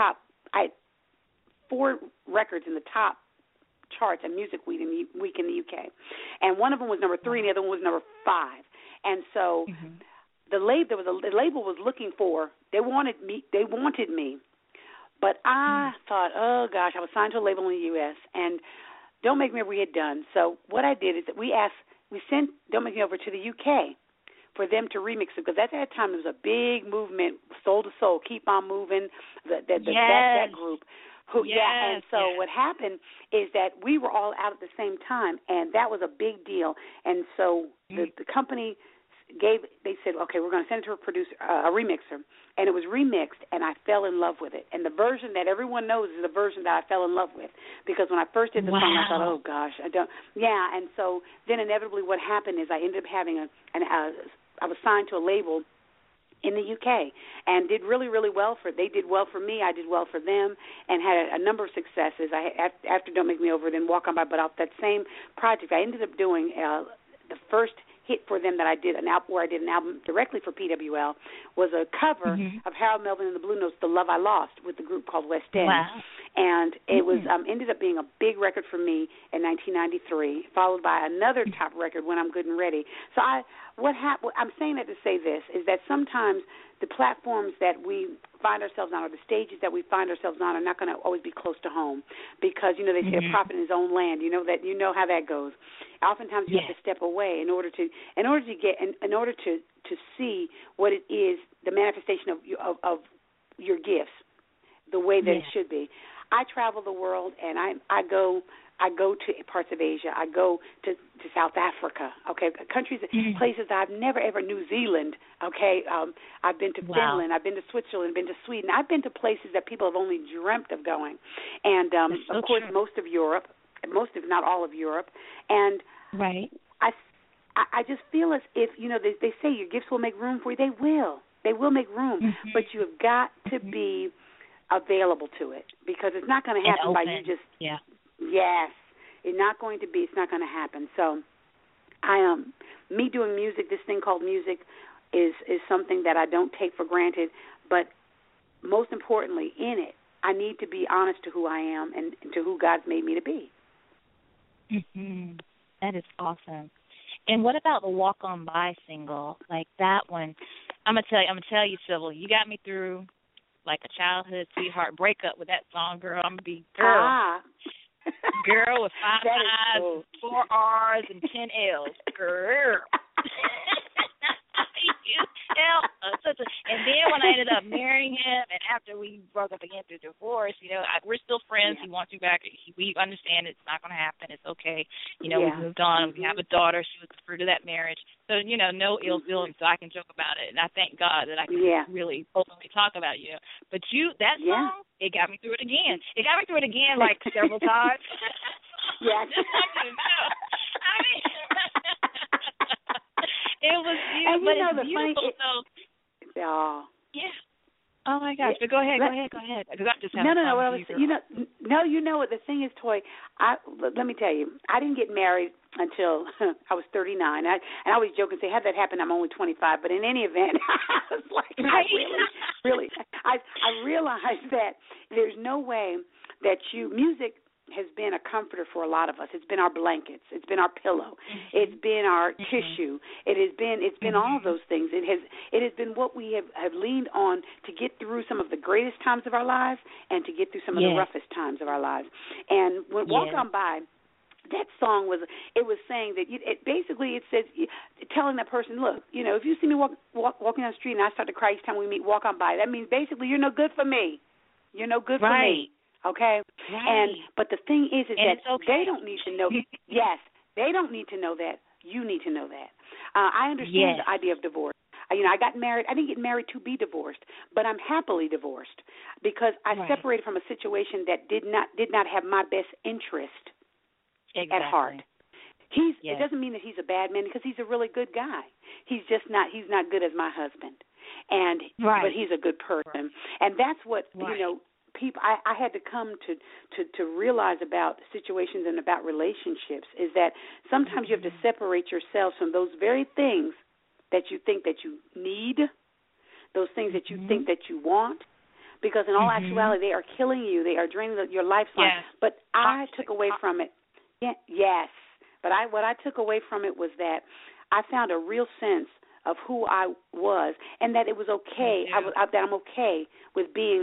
S6: 4 records in the top charts at Music Week in the UK. And one of them was number 3 and the other one was number 5. And so the label was looking for, they wanted me. But I thought, oh, gosh, I was signed to a label in the U.S., and Don't Make Me Over we had done. So what I did is that we sent Don't Make Me Over to the UK for them to remix it, because at that time there was a big movement, Soul to Soul, Keep On Moving, that group. And so what happened is that we were all out at the same time, and that was a big deal. And so the company they said, okay, we're going to send it to a producer, a remixer, and it was remixed, and I fell in love with it. And the version that everyone knows is the version that I fell in love with, because when I first did the song, I thought, oh gosh, I don't. Yeah, and so then inevitably what happened is I ended up having I was signed to a label in the UK and did really, really well they did well for me, I did well for them, and had a number of successes. After Don't Make Me Over, then Walk On By, but off that same project, I ended up doing the first hit for them that I did, where I did an album directly for PWL, was a cover of Harold Melvin and the Blue Notes, The Love I Lost, with the group called West End.
S3: Wow.
S6: And it was ended up being a big record for me in 1993, followed by another top record, When I'm Good and Ready. So I'm saying that to say this, is that sometimes the platforms that we find ourselves on, or the stages that we find ourselves on, are not going to always be close to home, because they say a prophet in his own land. You know how that goes. Oftentimes you have to step away in order to see what it is, the manifestation of your gifts, the way that it should be. I travel the world, and I go to parts of Asia. I go to South Africa, okay, countries, places that I've never ever, New Zealand, okay. I've been to Finland. I've been to Switzerland, been to Sweden. I've been to places that people have only dreamt of going. And, of course, most of Europe, most if not all of Europe. And I just feel as if, they say your gifts will make room for you. They will. They will make room. But you have got to be available to it, because it's not going to happen by you just yes, it's not going to be. It's not going to happen. So, me doing music, this thing called music, is something that I don't take for granted. But most importantly, in it, I need to be honest to who I am and to who God's made me to be.
S3: That is awesome. And what about the Walk On By single? Like that one, I'm gonna tell you, Sybil, you got me through like a childhood sweetheart breakup with that song, girl. I'm gonna be girl with 5 I's, cool. 4 R's, and 10 L's, girl. And then when I ended up marrying him, and after we broke up again through divorce, we're still friends.
S6: Yeah.
S3: He wants me back. We understand it's not going to happen. It's okay. We
S6: Yeah.
S3: moved on. We have a daughter. She was the fruit of that marriage. So, no ill feeling, so I can joke about it. And I thank God that I can really openly talk about you. But that song, it got me through it again. It got me through it again like several times.
S6: Yes.
S3: Just want you to know. I mean, it was beautiful.
S6: And
S3: but it's
S6: the
S3: beautiful.
S6: Oh.
S3: Yeah. Oh my gosh! But go ahead. Because I'm just having
S6: no.
S3: fun
S6: Well,
S3: with you,
S6: what the thing is, Toy. Let me tell you, I didn't get married until I was 39. I always joke and say, had that happened, I'm only 25. But in any event, I was like, I realized that there's no way that music has been a comforter for a lot of us. It's been our blankets. It's been our pillow. Mm-hmm. It's been our tissue. It's been all of those things. It has been what we have leaned on to get through some of the greatest times of our lives and to get through some of the roughest times of our lives. And when Walk On By, that song was saying that it says, telling that person, look, if you see me walking down the street and I start to cry each time we meet, walk on by. That means basically you're no good for me. You're no good for me. Okay?
S3: Right.
S6: But the thing is that
S3: okay.
S6: they don't need to know. Yes, they don't need to know that. You need to know that. I understand the idea of divorce. I got married. I didn't get married to be divorced, but I'm happily divorced because I separated from a situation that did not have my best interest at heart. It doesn't mean that he's a bad man because he's a really good guy. He's not good as my husband, but he's a good person, and that's what people. I had to come to realize about situations and about relationships is that sometimes you have to separate yourselves from those very things that you think that you need, those things that you think that you want, because in all actuality they are killing you. They are draining your lifeline.
S3: Yes.
S6: But I took away from it. Yes. But what I took away from it was that I found a real sense of who I was, and that it was okay. That I'm okay with being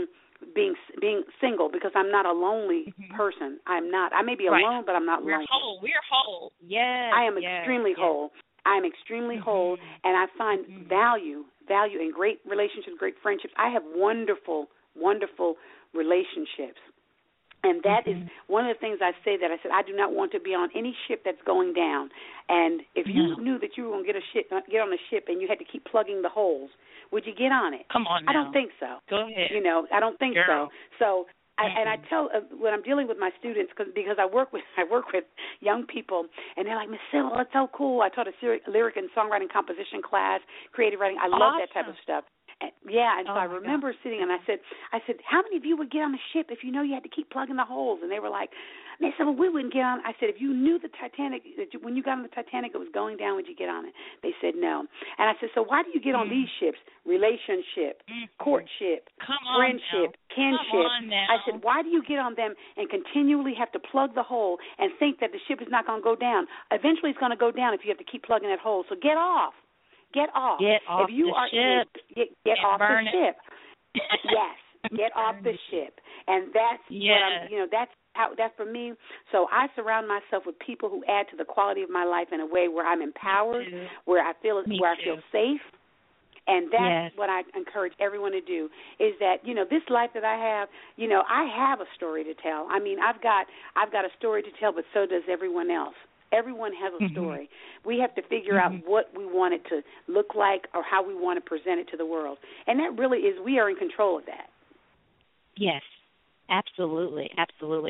S6: single because I'm not a lonely person. I'm not. I may be alone, but I'm not lonely.
S3: We're whole. Yes.
S6: I am extremely whole. I am extremely whole, and I find value in great relationships, great friendships. I have wonderful, wonderful relationships. And that is one of the things I said I do not want to be on any ship that's going down. And if you knew that you were going to get on a ship and you had to keep plugging the holes, would you get on it?
S3: Come on now.
S6: I don't think so.
S3: Go ahead.
S6: I don't think so. So I tell when I'm dealing with my students because I work with young people and they're like, Miss Sybil, that's so cool. I taught a lyric and songwriting composition class, creative writing. I love that type of stuff. And so I remember sitting and I said, how many of you would get on the ship if you know you had to keep plugging the holes? And they were like, Miss Sybil, we wouldn't get on. I said, if you knew the Titanic, when you got on the Titanic, it was going down, would you get on it? They said no. And I said, so why do you get on these ships? Relationship, courtship, friendship, kinship. I said, why do you get on them and continually have to plug the hole and think that the ship is not going to go down? Eventually it's going to go down if you have to keep plugging that hole. So get off. Get off.
S3: Get off
S6: if you
S3: the
S6: are
S3: ship.
S6: Get off the
S3: it.
S6: ship. Yes, get off the ship. And that's that's for me. So I surround myself with people who add to the quality of my life in a way where I'm empowered, where I feel safe. And that's what I encourage everyone to do is that, this life that I have, I have a story to tell. I mean, I've got a story to tell, but so does everyone else. Everyone has a story. We have to figure out what we want it to look like or how we want to present it to the world. And that really is, we are in control of that.
S3: Yes, absolutely, absolutely.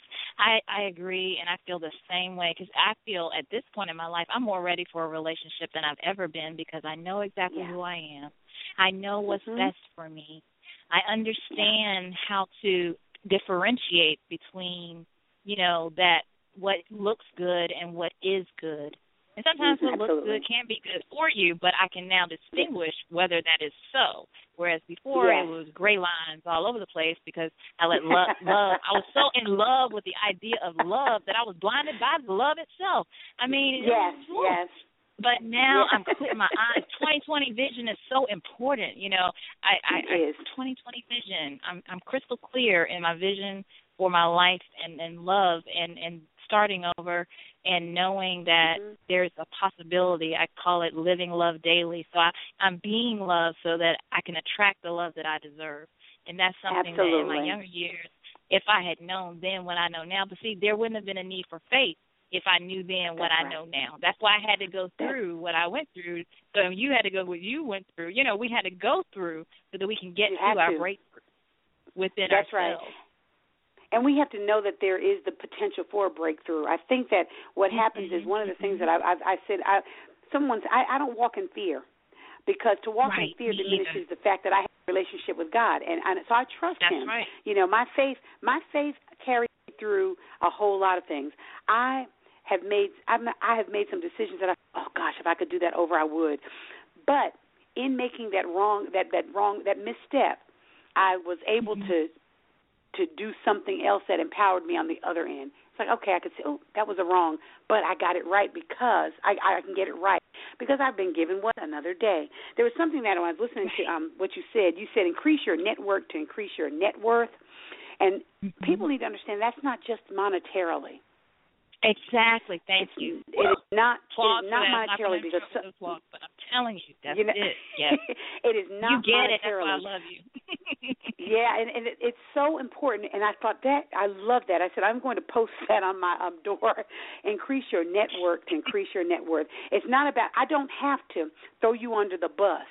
S3: I agree, and I feel the same way because I feel at this point in my life I'm more ready for a relationship than I've ever been because I know exactly who I am. I know what's best for me. I understand how to differentiate between, that what looks good and what is good. And sometimes what looks good can be good for you, but I can now distinguish whether that is so. Whereas before it was gray lines all over the place because I let love. I was so in love with the idea of love that I was blinded by love itself. I mean,
S6: yes.
S3: But now I'm clear. My eyes. 2020 vision is so important. I 2020 vision. I'm crystal clear in my vision for my life and love and starting over and knowing that there's a possibility. I call it living love daily. So I'm being loved so that I can attract the love that I deserve. And that's something that in my younger years, if I had known then what I know now, but see, there wouldn't have been a need for faith if I knew then what I know now. That's why I had to go through what I went through. So you had to go what you went through. You know, we had to go through so that we can get to our breakthrough within ourselves. Right.
S6: And we have to know that there is the potential for a breakthrough. I think that what happens is one of the things that I said, I don't walk in fear, because to walk in fear diminishes the fact that I have a relationship with God, and so I trust Him. Right. You know, my faith carries me through a whole lot of things. I have made some decisions that oh gosh, if I could do that over, I would. But in making that misstep, I was able to do something else that empowered me on the other end. It's like, okay, I could say, oh, that was a wrong, but I got it right because I can get it right because I've been given another day. There was something that when I was listening to what you said increase your network to increase your net worth. And people need to understand that's not just monetarily.
S3: Exactly. Thank you.
S6: It is not monetarily because
S3: but I'm telling you, that's it. Yes.
S6: It is not
S3: monetarily. You get
S6: monetarily.
S3: it. That's why I love you.
S6: Yeah, and it's so important. And I thought I love that. I said I'm going to post that on my door. Increase your network to increase your net worth. It's not about. I don't have to throw you under the bus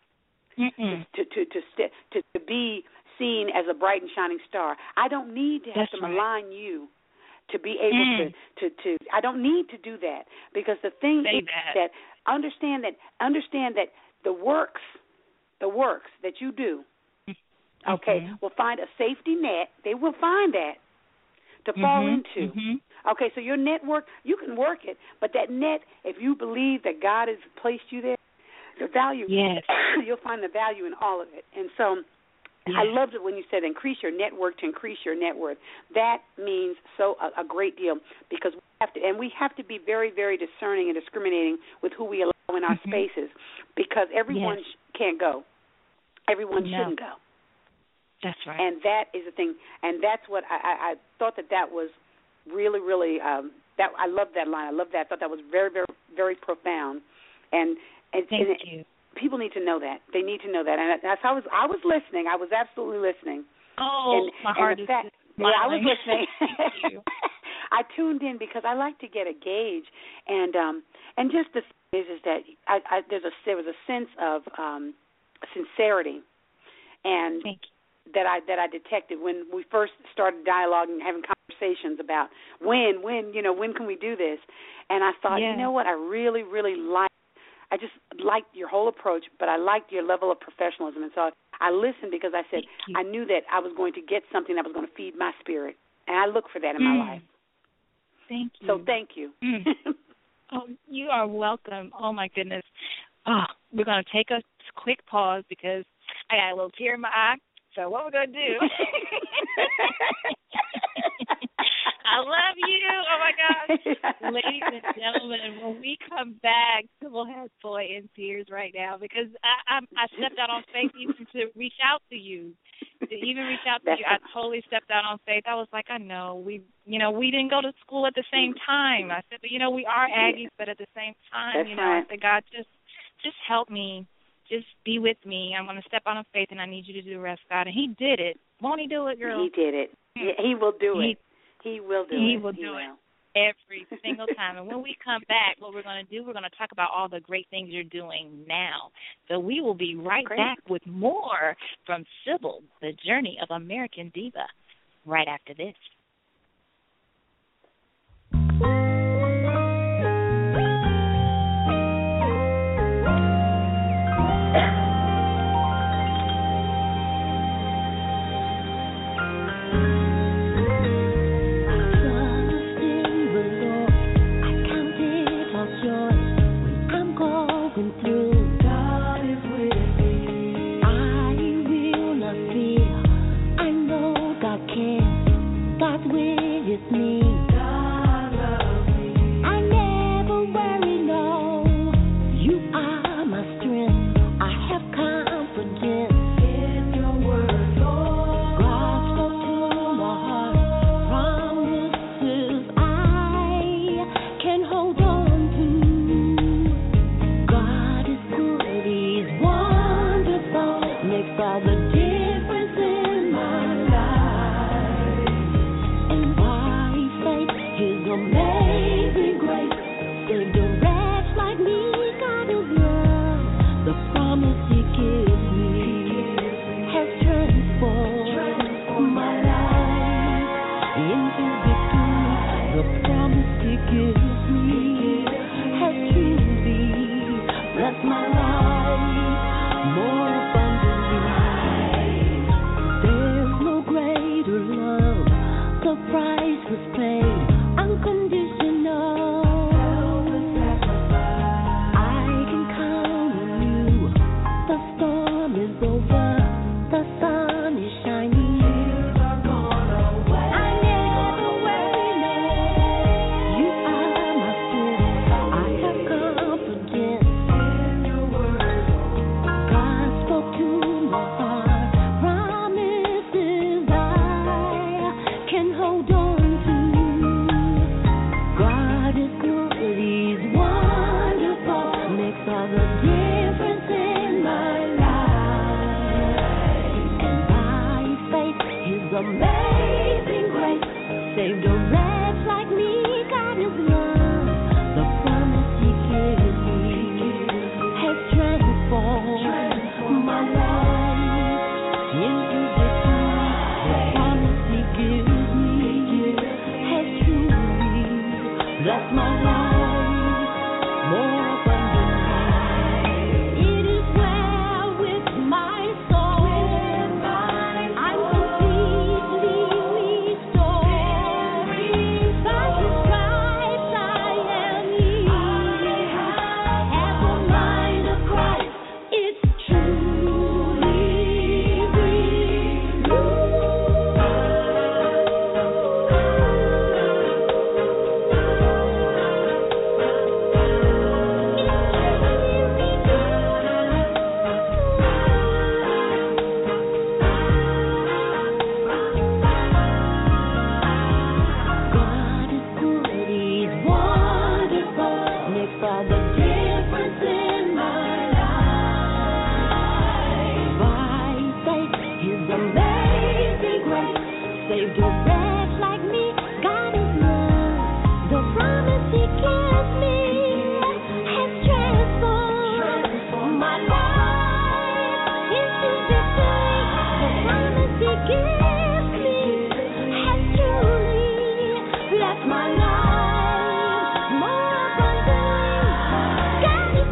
S6: to be seen as a bright and shining star. I don't need to have to malign you to be able to I don't need to do that, because the thing is that understand that the works that you do, will find a safety net. They will find that to fall into. Okay, so your network, you can work it, but that net, if you believe that God has placed you there, the value, you'll find the value in all of it. And so I loved it when you said increase your network to increase your net worth. That means a great deal, because we have to be very, very discerning and discriminating with who we allow in our spaces, because everyone can't go. Everyone shouldn't go.
S3: That's right.
S6: And that is the thing. And that's what I thought that was really, really, that I love that line. I love that. I thought that was very, very, very profound. And
S3: Thank you.
S6: People need to know that. They need to know that. And that's how I was listening. I was absolutely listening.
S3: Oh, my heart is smiling.
S6: Yeah, I was listening.
S3: Thank you.
S6: I tuned in because I like to get a gauge, and just the thing is that there was a sense of sincerity, and that I detected when we first started dialoguing and having conversations about when can we do this, and I thought, you know what, I really, really I just liked your whole approach, but I liked your level of professionalism. And so I listened because I said I knew that I was going to get something that was going to feed my spirit. And I look for that in my life.
S3: Thank you.
S6: So thank you.
S3: Oh, you are welcome. Oh, my goodness. We're going to take a quick pause because I got a little tear in my eye. So what we're going to do I love you. Oh, my gosh. Ladies and gentlemen, when we come back, Sybil has joy in tears right now because I stepped out on faith even to reach out to you. To even reach out to you, I totally stepped out on faith. I was like, I know. We didn't go to school at the same time. I said, but, we are Aggies, but at the same time, I said, God, just help me. Just be with me. I'm going to step out on faith, and I need you to do the rest, God. And He did it. Won't He do it, girl?
S6: He did it. He will do it. He will do it.
S3: He will do it every single time. And when we come back, what we're going to do, we're going to talk about all the great things you're doing now. So we will be right back with more from Sybil, the journey of American Diva, right after this.
S5: Confidence in your word, Lord. God spoke to my heart. into victory. The promise He gives me has truly blessed my life more abundantly. There's no greater love. The price was paid, unconditional. I can count on you. The storm is over. The sun is shining. I never worry, no. You are my strength. I have confidence in your word. God spoke to my heart. Promises I can hold on to. God is good. He's wonderful. Makes all the difference in my life. And by faith, His amazing grace saved a wretch like me. God is love. The promise He gives me has transformed my life into victory. The promise He gives me has truly blessed my life more abundantly. It is well with my soul. I'm completely restored. By His stripes I am healed. Have the mind of Christ. It's truly God is good, He's wonderful, makes all the difference in my life. By faith, His amazing grace saved a wretch like me. God is love. The promise He gives me has transformed my life into victory. The promise He gives me has truly blessed my life more abundantly. God is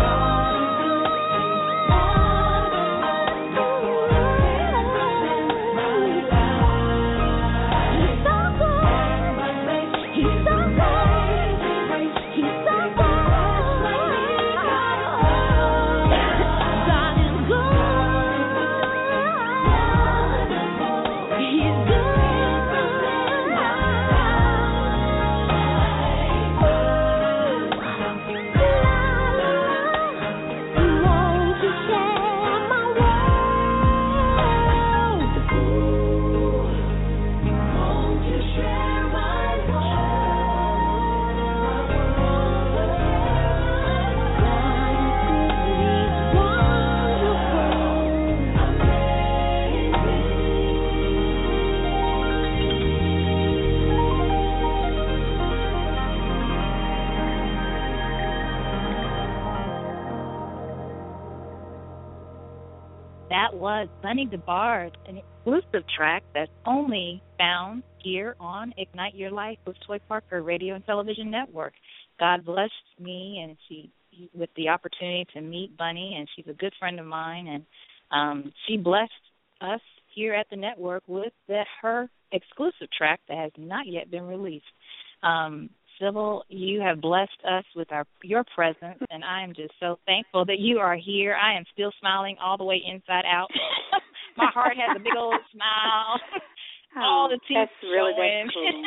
S3: That was Bunny DeBarge, an exclusive track that's only found here on Ignite Your Life with Toy Parker Radio and Television Network. God blessed me and she with the opportunity to meet Bunny, and she's a good friend of mine, and she blessed us here at the network with her exclusive track that has not yet been released. Sybil, you have blessed us with your presence, and I am just so thankful that you are here. I am still smiling all the way inside out. My heart has a big old smile. All the teeth showing.
S6: That's cool.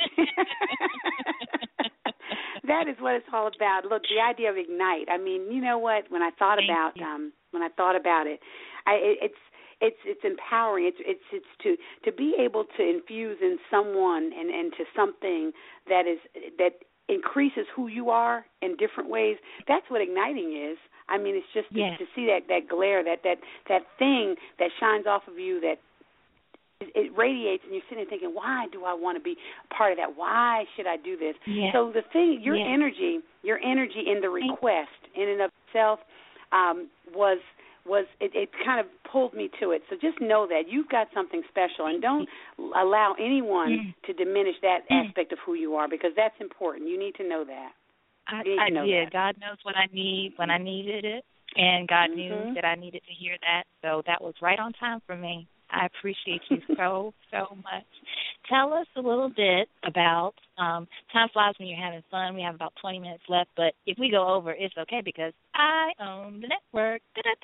S6: That is what it's all about. Look, the idea of Ignite. I mean, you know what? When I thought about it, it's empowering. It's to be able to infuse in someone and to something that increases who you are in different ways. That's what igniting is. I mean, it's just to see that glare, that thing that shines off of you, that it radiates, and you're sitting there thinking, why do I want to be part of that? Why should I do this?
S3: Yeah.
S6: So the thing, your energy in the request in and of itself was it kind of pulled me to it. So just know that you've got something special, and don't allow anyone to diminish that aspect of who you are, because that's important. You need to know that.
S3: I did. God knows what I need when I needed it, and God knew that I needed to hear that. So that was right on time for me. I appreciate you so, so much. Tell us a little bit about, time flies when you're having fun. We have about 20 minutes left, but if we go over, it's okay because I own the network.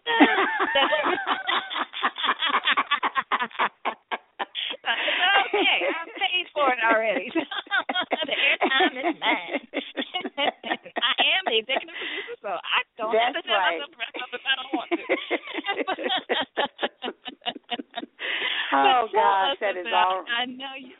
S3: Okay, I paid for it already. The airtime is mine. I am the executive producer, so I don't have to tell myself the rest of it if I don't want to.
S6: Oh, gosh, that is all.
S3: I know you.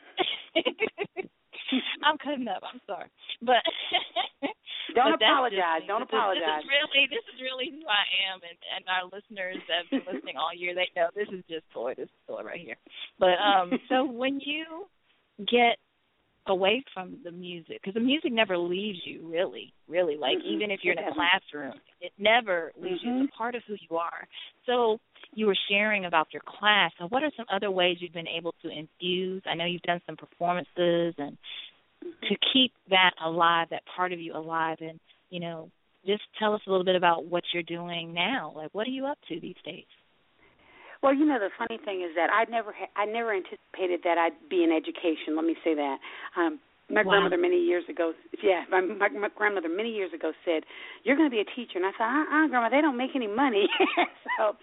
S3: I'm cutting up. I'm sorry. But
S6: don't apologize. Don't apologize.
S3: This is really who I am, and our listeners that have been listening all year, they know this is just Toy. This is Toy right here. But so when you get away from the music, because the music never leaves you, really. Like even if you're in a classroom, it never leaves you. It's a part of who you are. So you were sharing about your class. So what are some other ways you've been able to infuse? I know you've done some performances and to keep that alive, that part of you alive, and, you know, just tell us a little bit about what you're doing now. Like, what are you up to these days?
S6: Well, you know, the funny thing is that I never anticipated that I'd be in education. Let me say that. My grandmother many years ago, my grandmother many years ago said, "You're going to be a teacher," and I thought, Grandma, they don't make any money. So,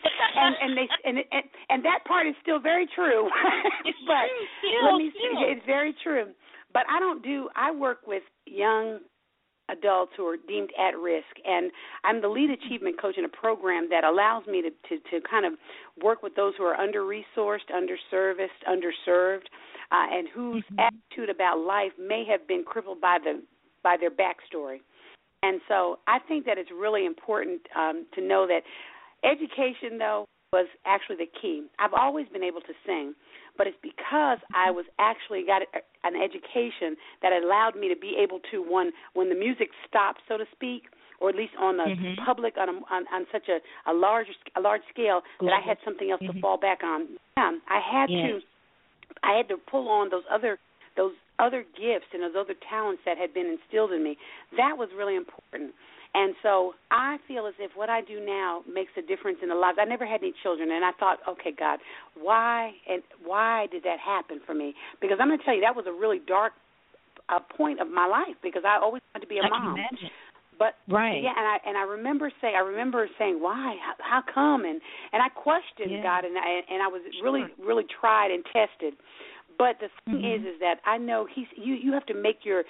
S6: and that part is still very true. But let me say, it's very true. But I work with young adults who are deemed at risk, and I'm the lead achievement coach in a program that allows me to kind of work with those who are under-resourced, under-serviced, underserved, and whose attitude about life may have been crippled by their backstory. And so I think that it's really important to know that education, though, was actually the key. I've always been able to sing, but it's because I was actually got an education that allowed me to be able to, when the music stopped, so to speak, or at least on the public on such a large scale, that I had something else to fall back on. Yeah, I had to pull on those other gifts and those other talents that had been instilled in me. That was really important. And so I feel as if what I do now makes a difference in the lives. I never had any children, and I thought, okay, God, why did that happen for me? Because I'm going to tell you, that was a really dark point of my life, because I always wanted to be a mom.
S3: Can imagine.
S6: But
S3: right.
S6: Yeah, and I remember saying, why? How come? And I questioned God, and I was really tried and tested. But the thing is that I know you have to make your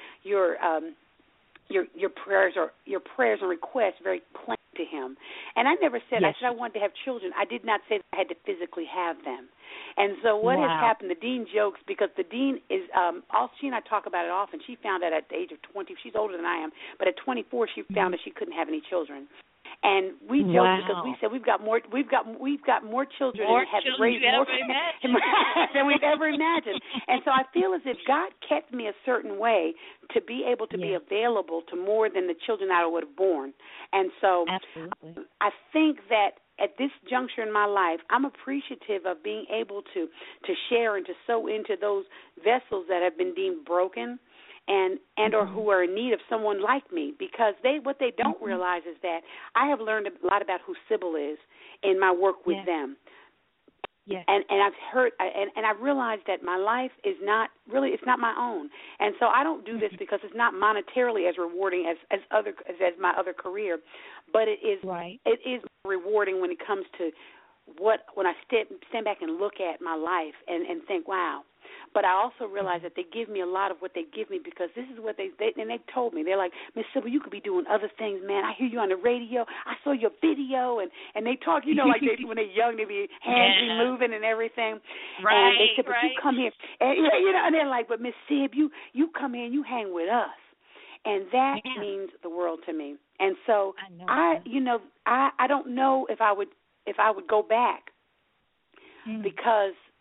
S6: prayers and requests very plain to Him. And I never said I wanted to have children. I did not say that I had to physically have them. And so what has happened, the dean jokes, because the dean is, she and I talk about it often. She found out at the age of 20, she's older than I am, but at 24 she found that she couldn't have any children. And we joked because we said we've got more children and have raised more than we've ever imagined. And so I feel as if God kept me a certain way to be able to be available to more than the children I would have born. And so I think that at this juncture in my life, I'm appreciative of being able to share and to sow into those vessels that have been deemed broken and or who are in need of someone like me, because what they don't realize is that I have learned a lot about who Sybil is in my work with them. Yes. And I've heard and I've realized that my life is not my own. And so I don't do this because it's not monetarily as rewarding as my other career, but it is rewarding when it comes to when I stand back and look at my life and think, wow. But I also realize that they give me a lot of what they give me because this is what they told me. They're like, Miss Sybil, you could be doing other things, man. I hear you on the radio. I saw your video, and they talk, like when they're young, they be hands be moving and everything. Right. And they said, but you come here, and and they're like, but Miss Syb, you come here and you hang with us, and that means the world to me. And so I don't know if I would go back because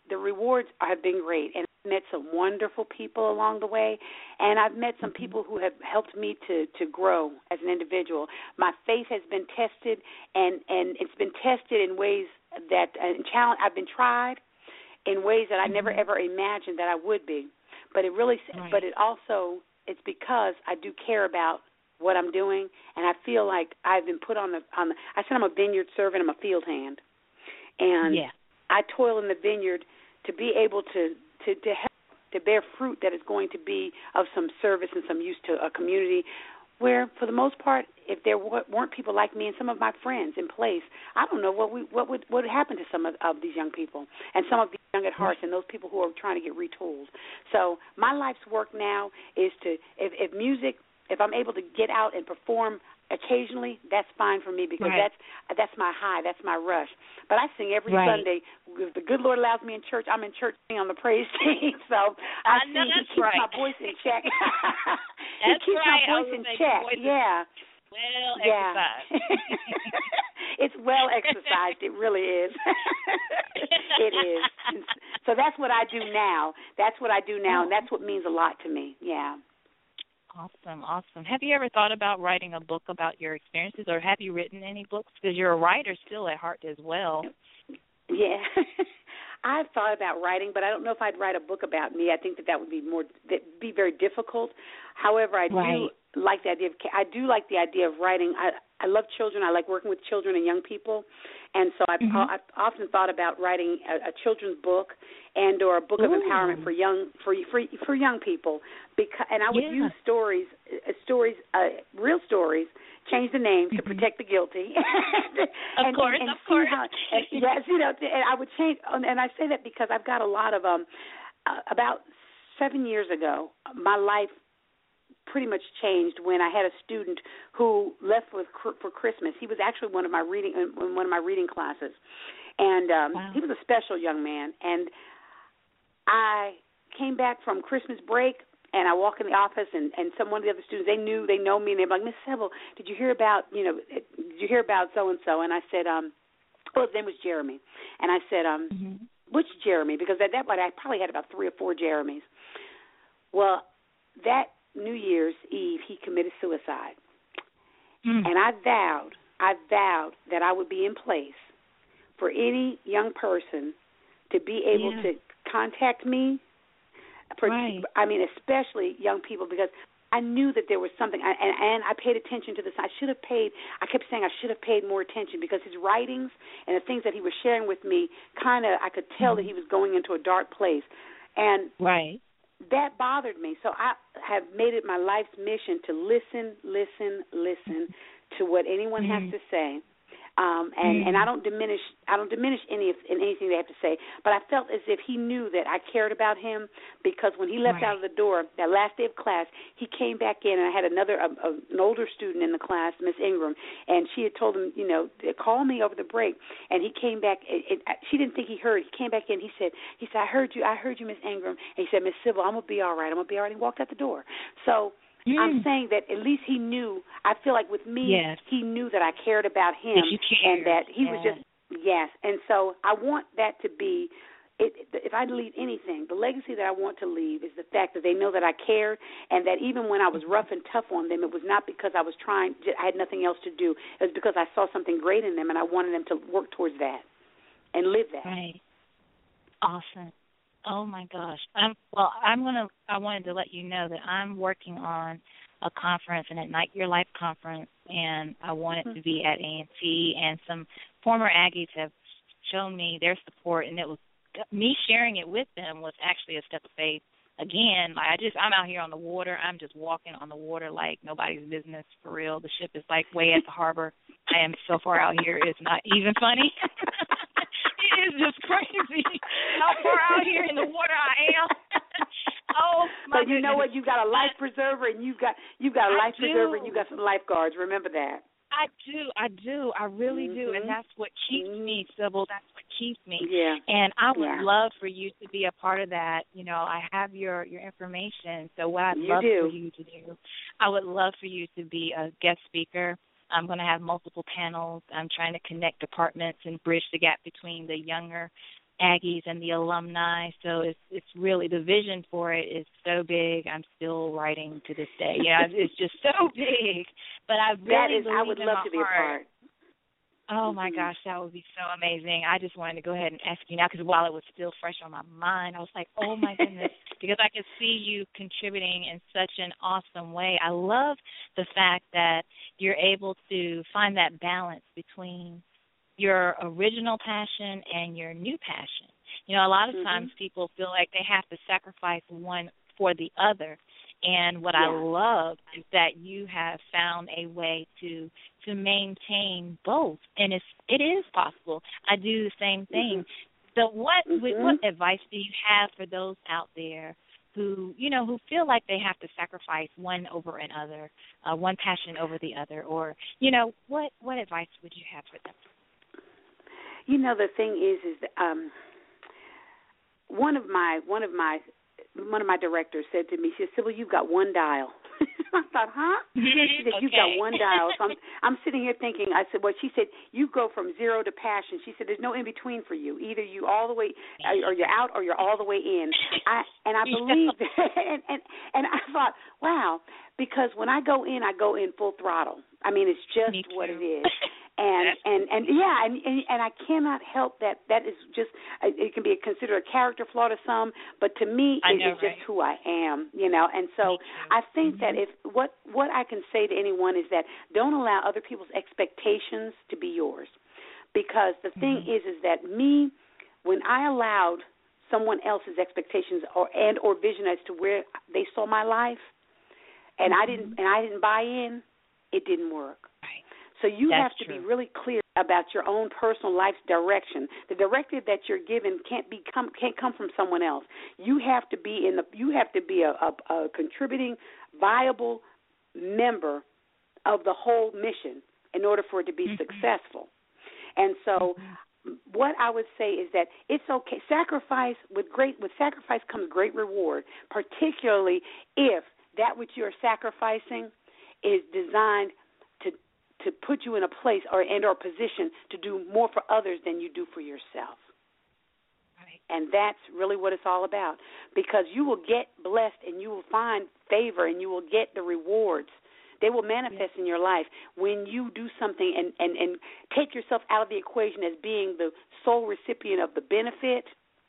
S6: the rewards have been great, and I've met some wonderful people along the way, and I've met some people who have helped me to grow as an individual. My faith has been tested, and it's been tested in ways that I've been tried in ways that I never ever imagined that I would be. But it really, but it also, it's because I do care about what I'm doing, and I feel like I've been put on the. I said I'm a vineyard servant. I'm a field hand, and I toil in the vineyard to be able to help to bear fruit that is going to be of some service and some use to a community. Where, for the most part, if there weren't people like me and some of my friends in place, I don't know what would happen to some of these young people and some of these young at heart and those people who are trying to get retooled. So my life's work now is to, if I'm able to get out and perform occasionally, that's fine for me because that's my high, that's my rush. But I sing every Sunday. If the good Lord allows me in church, I'm in church singing on the praise team. So I sing. He keeps my voice in check. He keeps my voice in check. Yeah.
S3: Well exercised.
S6: It's well exercised. It really is. It is. So that's what I do now. And that's what means a lot to me. Yeah.
S3: Awesome. Have you ever thought about writing a book about your experiences, or have you written any books? Because you're a writer still at heart as well.
S6: Yeah. I've thought about writing, but I don't know if I'd write a book about me. I think that would be very difficult. However, I do like the idea of writing. I love children. I like working with children and young people, and so I've often thought about writing a children's book or a book of empowerment for young people. And I would use stories, real stories. Change the name to protect the guilty.
S3: Of course.
S6: Yes, and I would change. And I say that because I've got a lot of about 7 years ago, my life pretty much changed when I had a student who left for Christmas. He was actually one of my reading classes, and he was a special young man. And I came back from Christmas break, and I walk in the office, and one of the other students, they know me, and they're like, Miss Sybil, did you hear about so and so? And I said, his name was Jeremy, and I said, which Jeremy? Because at that point I probably had about 3 or 4 Jeremys. Well, that New Year's Eve, he committed suicide. And I vowed that I would be in place for any young person to be able to contact me. I mean, especially young people, because I knew that there was something, and I paid attention to this. I kept saying I should have paid more attention, because his writings and the things that he was sharing with me, I could tell that he was going into a dark place. And that bothered me. So I have made it my life's mission to listen to what anyone has to say. And I don't diminish anything they have to say, but I felt as if he knew that I cared about him, because when he left out of the door that last day of class, he came back in, and I had an older student in the class, Miss Ingram, and she had told him, call me over the break, and he came back. She didn't think he heard. He came back in. He said, I heard you, Miss Ingram. And he said, Miss Sybil, I'm gonna be all right. And he walked out the door. So. I'm saying that at least he knew. I feel like with me, he knew that I cared about him, and that he was just And so I want that to be. If I leave anything, the legacy that I want to leave is the fact that they know that I cared, and that even when I was rough and tough on them, it was not because I was trying. I had nothing else to do. It was because I saw something great in them, and I wanted them to work towards that and live that.
S3: Right. Awesome. Oh my gosh. I wanted to let you know that I'm working on a conference, an Ignite Your Life conference, and I want it to be at A&T, and some former Aggies have shown me their support, and it was me sharing it with them was actually a step of faith. Again, I'm out here on the water. I'm just walking on the water like nobody's business, for real. The ship is like way at the harbor. I am so far out here, it's not even funny. It is just crazy how far out here in the water I am. Oh my!
S6: But you know what? You got a life preserver, and you got a life preserver, and you got some lifeguards. Remember that.
S3: I do. I really do, and that's what keeps me, Sybil. That's what keeps me.
S6: Yeah.
S3: And I would love for you to be a part of that. I have your information. So what I'd love for you to do, I would love for you to be a guest speaker. I'm going to have multiple panels. I'm trying to connect departments and bridge the gap between the younger Aggies and the alumni. So it's really, the vision for it is so big. I'm still writing to this day. Yeah, it's just so big. But I really believe
S6: I would
S3: in
S6: love
S3: my
S6: to be a part.
S3: Oh, my gosh, that would be so amazing. I just wanted to go ahead and ask you now, because while it was still fresh on my mind, I was like, oh, my goodness, because I could see you contributing in such an awesome way. I love the fact that you're able to find that balance between your original passion and your new passion. You know, a lot of times people feel like they have to sacrifice one for the other. And what I love is that you have found a way to maintain both, and it is possible. I do the same thing. So what advice do you have for those out there who feel like they have to sacrifice one over another, one passion over the other, or what advice would you have for them?
S6: The thing is that one of my directors said to me, she said, Sybil, you've got one dial. I thought, huh? She said, you've got one dial. So I'm sitting here thinking, I said, well, she said, you go from zero to passion. She said, there's no in between for you. Either you all the way, or you're out, or you're all the way in. I believe that. And I thought, wow, because when I go in full throttle. I mean, it's just what it is. And I cannot help that. That is just, it can be considered a character flaw to some, but to me, it is just who I am, And so I think that if what I can say to anyone is that don't allow other people's expectations to be yours, because the thing is that when I allowed someone else's expectations or vision as to where they saw my life, and I didn't buy in, it didn't work. So you have to be really clear about your own personal life's direction. The directive that you're given can't come from someone else. You have to be a contributing, viable member of the whole mission in order for it to be successful. And so what I would say is that it's okay. With sacrifice comes great reward, particularly if that which you're sacrificing is designed to put you in a place or position to do more for others than you do for yourself. Right. And that's really what it's all about, because you will get blessed and you will find favor and you will get the rewards. They will manifest in your life when you do something and take yourself out of the equation as being the sole recipient of the benefit.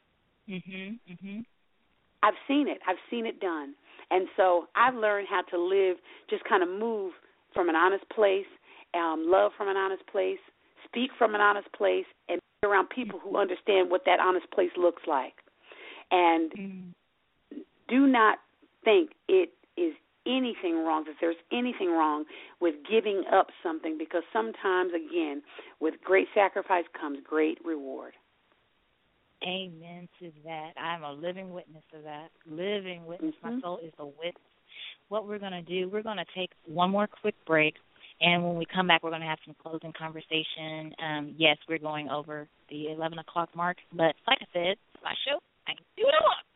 S6: I've seen it. I've seen it done. And so I've learned how to live, just kind of move from an honest place, love from an honest place, speak from an honest place, and be around people who understand what that honest place looks like. And do not think it is anything wrong, that there's anything wrong with giving up something, because sometimes, again, with great sacrifice comes great reward.
S3: Amen to that. I'm a living witness of that. Living witness. My soul is a witness. What we're going to do, we're going to take one more quick break. And when we come back, we're going to have some closing conversation. Yes, we're going over the 11 o'clock mark. But like I said, it's my show. I can do what I want.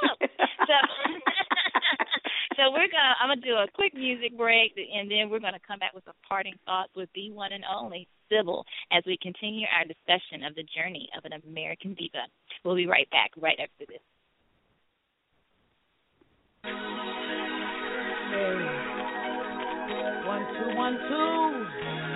S3: So I'm gonna do a quick music break, and then we're gonna come back with some parting thoughts with the one and only Sybil as we continue our discussion of the journey of an American diva. We'll be right back right after this.
S4: Hey. 1, 2, 1, 2.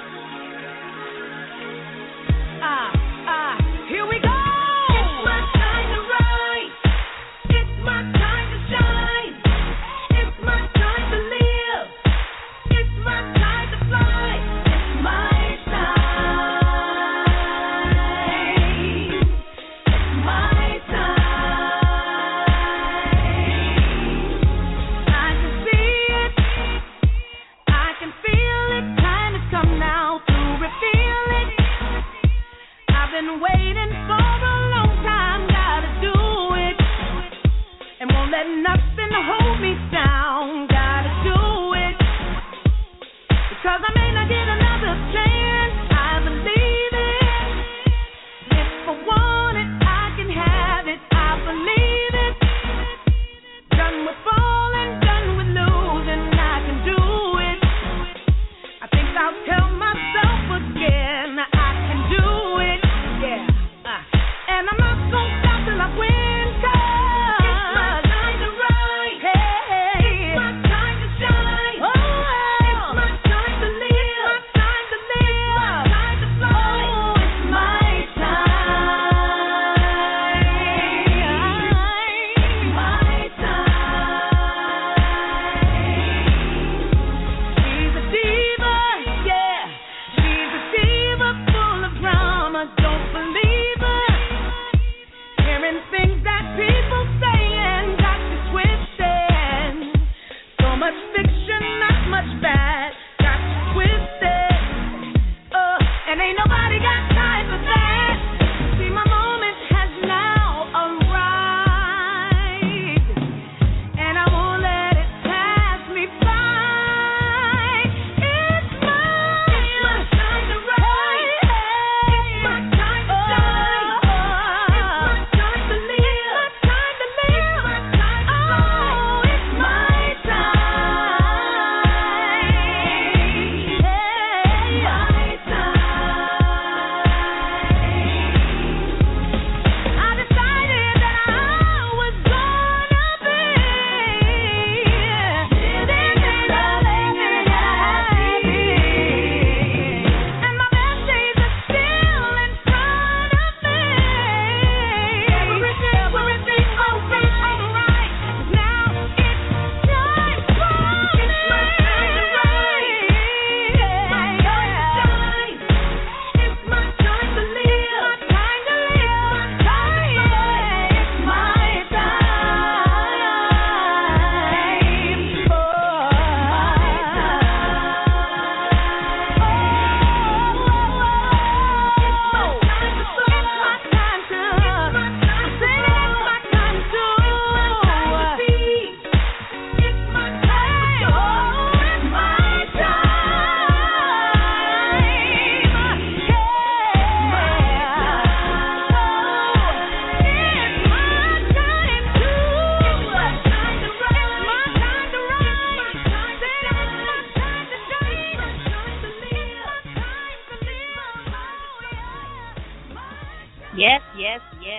S4: Here we go. It's my time to rise. It's my time to shine. It's my time to live. It's my time to fly. It's my time. It's my time. I can see it. I can feel it. Time has come now.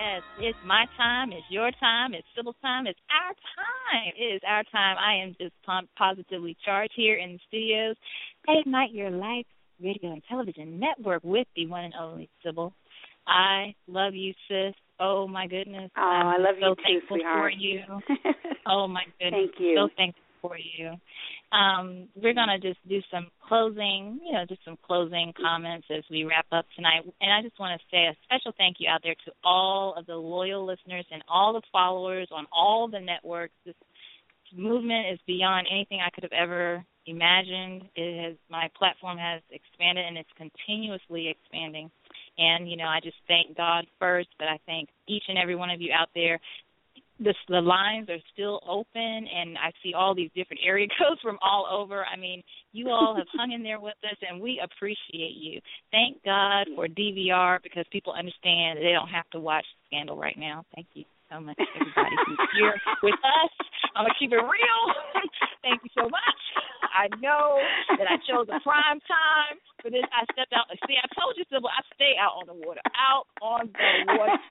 S7: Yes, it's my time, it's your time, it's Sybil's time, it's our time. It is our time. I am just positively charged here in the studios. Ignite Your Life Radio and Television Network with the one and only Sybil. I love you, sis. Oh, my goodness.
S6: Oh, I love
S7: so
S6: you too,
S7: thankful
S6: sweetheart.
S7: for you. Oh, my goodness.
S6: Thank you.
S7: So thankful for you. We're going to just do some closing, just some closing comments as we wrap up tonight. And I just want to say a special thank you out there to all of the loyal listeners and all the followers on all the networks. This movement is beyond anything I could have ever imagined. My platform has expanded, and it's continuously expanding. And, I just thank God first, but I thank each and every one of you out there. The lines are still open, and I see all these different area codes from all over. I mean, you all have hung in there with us, and we appreciate you. Thank God for DVR, because people understand that they don't have to watch Scandal right now. Thank you so much, everybody who's here with us. I'm going to keep it real. Thank you so much. I know that I chose a prime time for this. I stepped out. See, I told you, Sybil, I stay out on the water. Out on the water.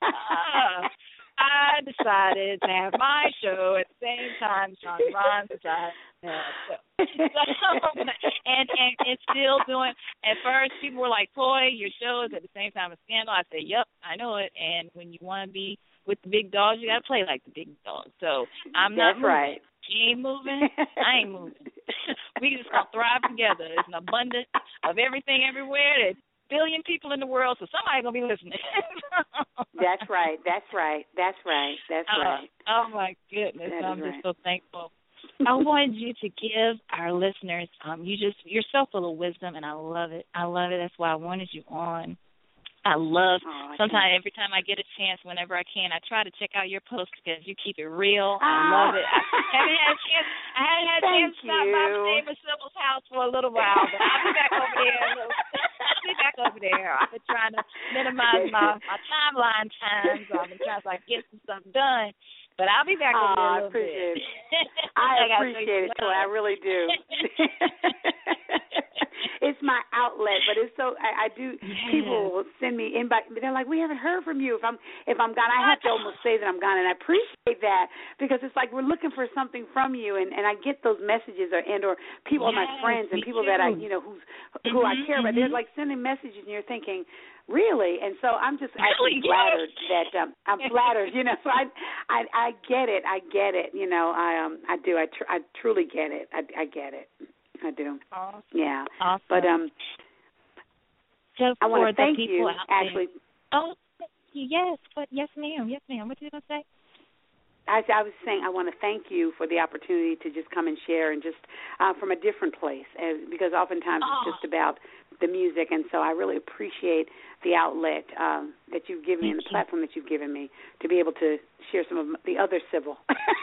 S7: I decided to have my show at the same time Sean Ron decided to have a show. And it's still doing, at first people were like, Toy, your show is at the same time as Scandal. I said, yep, I know it. And when you want to be with the big dogs, you got to play like the big dogs. So I'm not moving. Right. She ain't moving. I ain't moving. We just going to thrive together. There's an abundance of everything everywhere. There's billion people in the world, so somebody's going to be listening.
S6: That's right.
S7: Oh, my goodness. I'm just so thankful. I wanted you to give our listeners, you're so full of wisdom, and I love it. That's why I wanted you on. Sometimes every time I get a chance, whenever I can, I try to check out your posts because you keep it real. I love it. I haven't had a chance to stop by the neighbor Sybil's house for a little while, but I'll be back over there. I've been trying to minimize my timeline time, so I've been trying to get some stuff done. But I'll be back over there a little bit.
S6: I appreciate it, Toy. I really do. It's my outlet, but it's so I do. Yes. People will send me invite. They're like, we haven't heard from you. If I'm gone, I have to almost say that I'm gone, and I appreciate that because it's like we're looking for something from you, and I get those messages or people, my friends and people that I who I care about. They're like sending messages, and you're thinking, really? And so I'm just actually flattered that I'm flattered. So I get it. I do. I truly get it. I get it. I do.
S7: Awesome.
S6: Yeah.
S7: Awesome.
S6: But
S7: so
S6: I want to thank you, actually.
S7: Oh, yes. Yes, ma'am. What did you going to say?
S6: I was saying I want to thank you for the opportunity to just come and share and just from a different place, because oftentimes it's just about the music, and so I really appreciate the outlet that you've given me and the platform that you've given me to be able to share some of the other Sybil.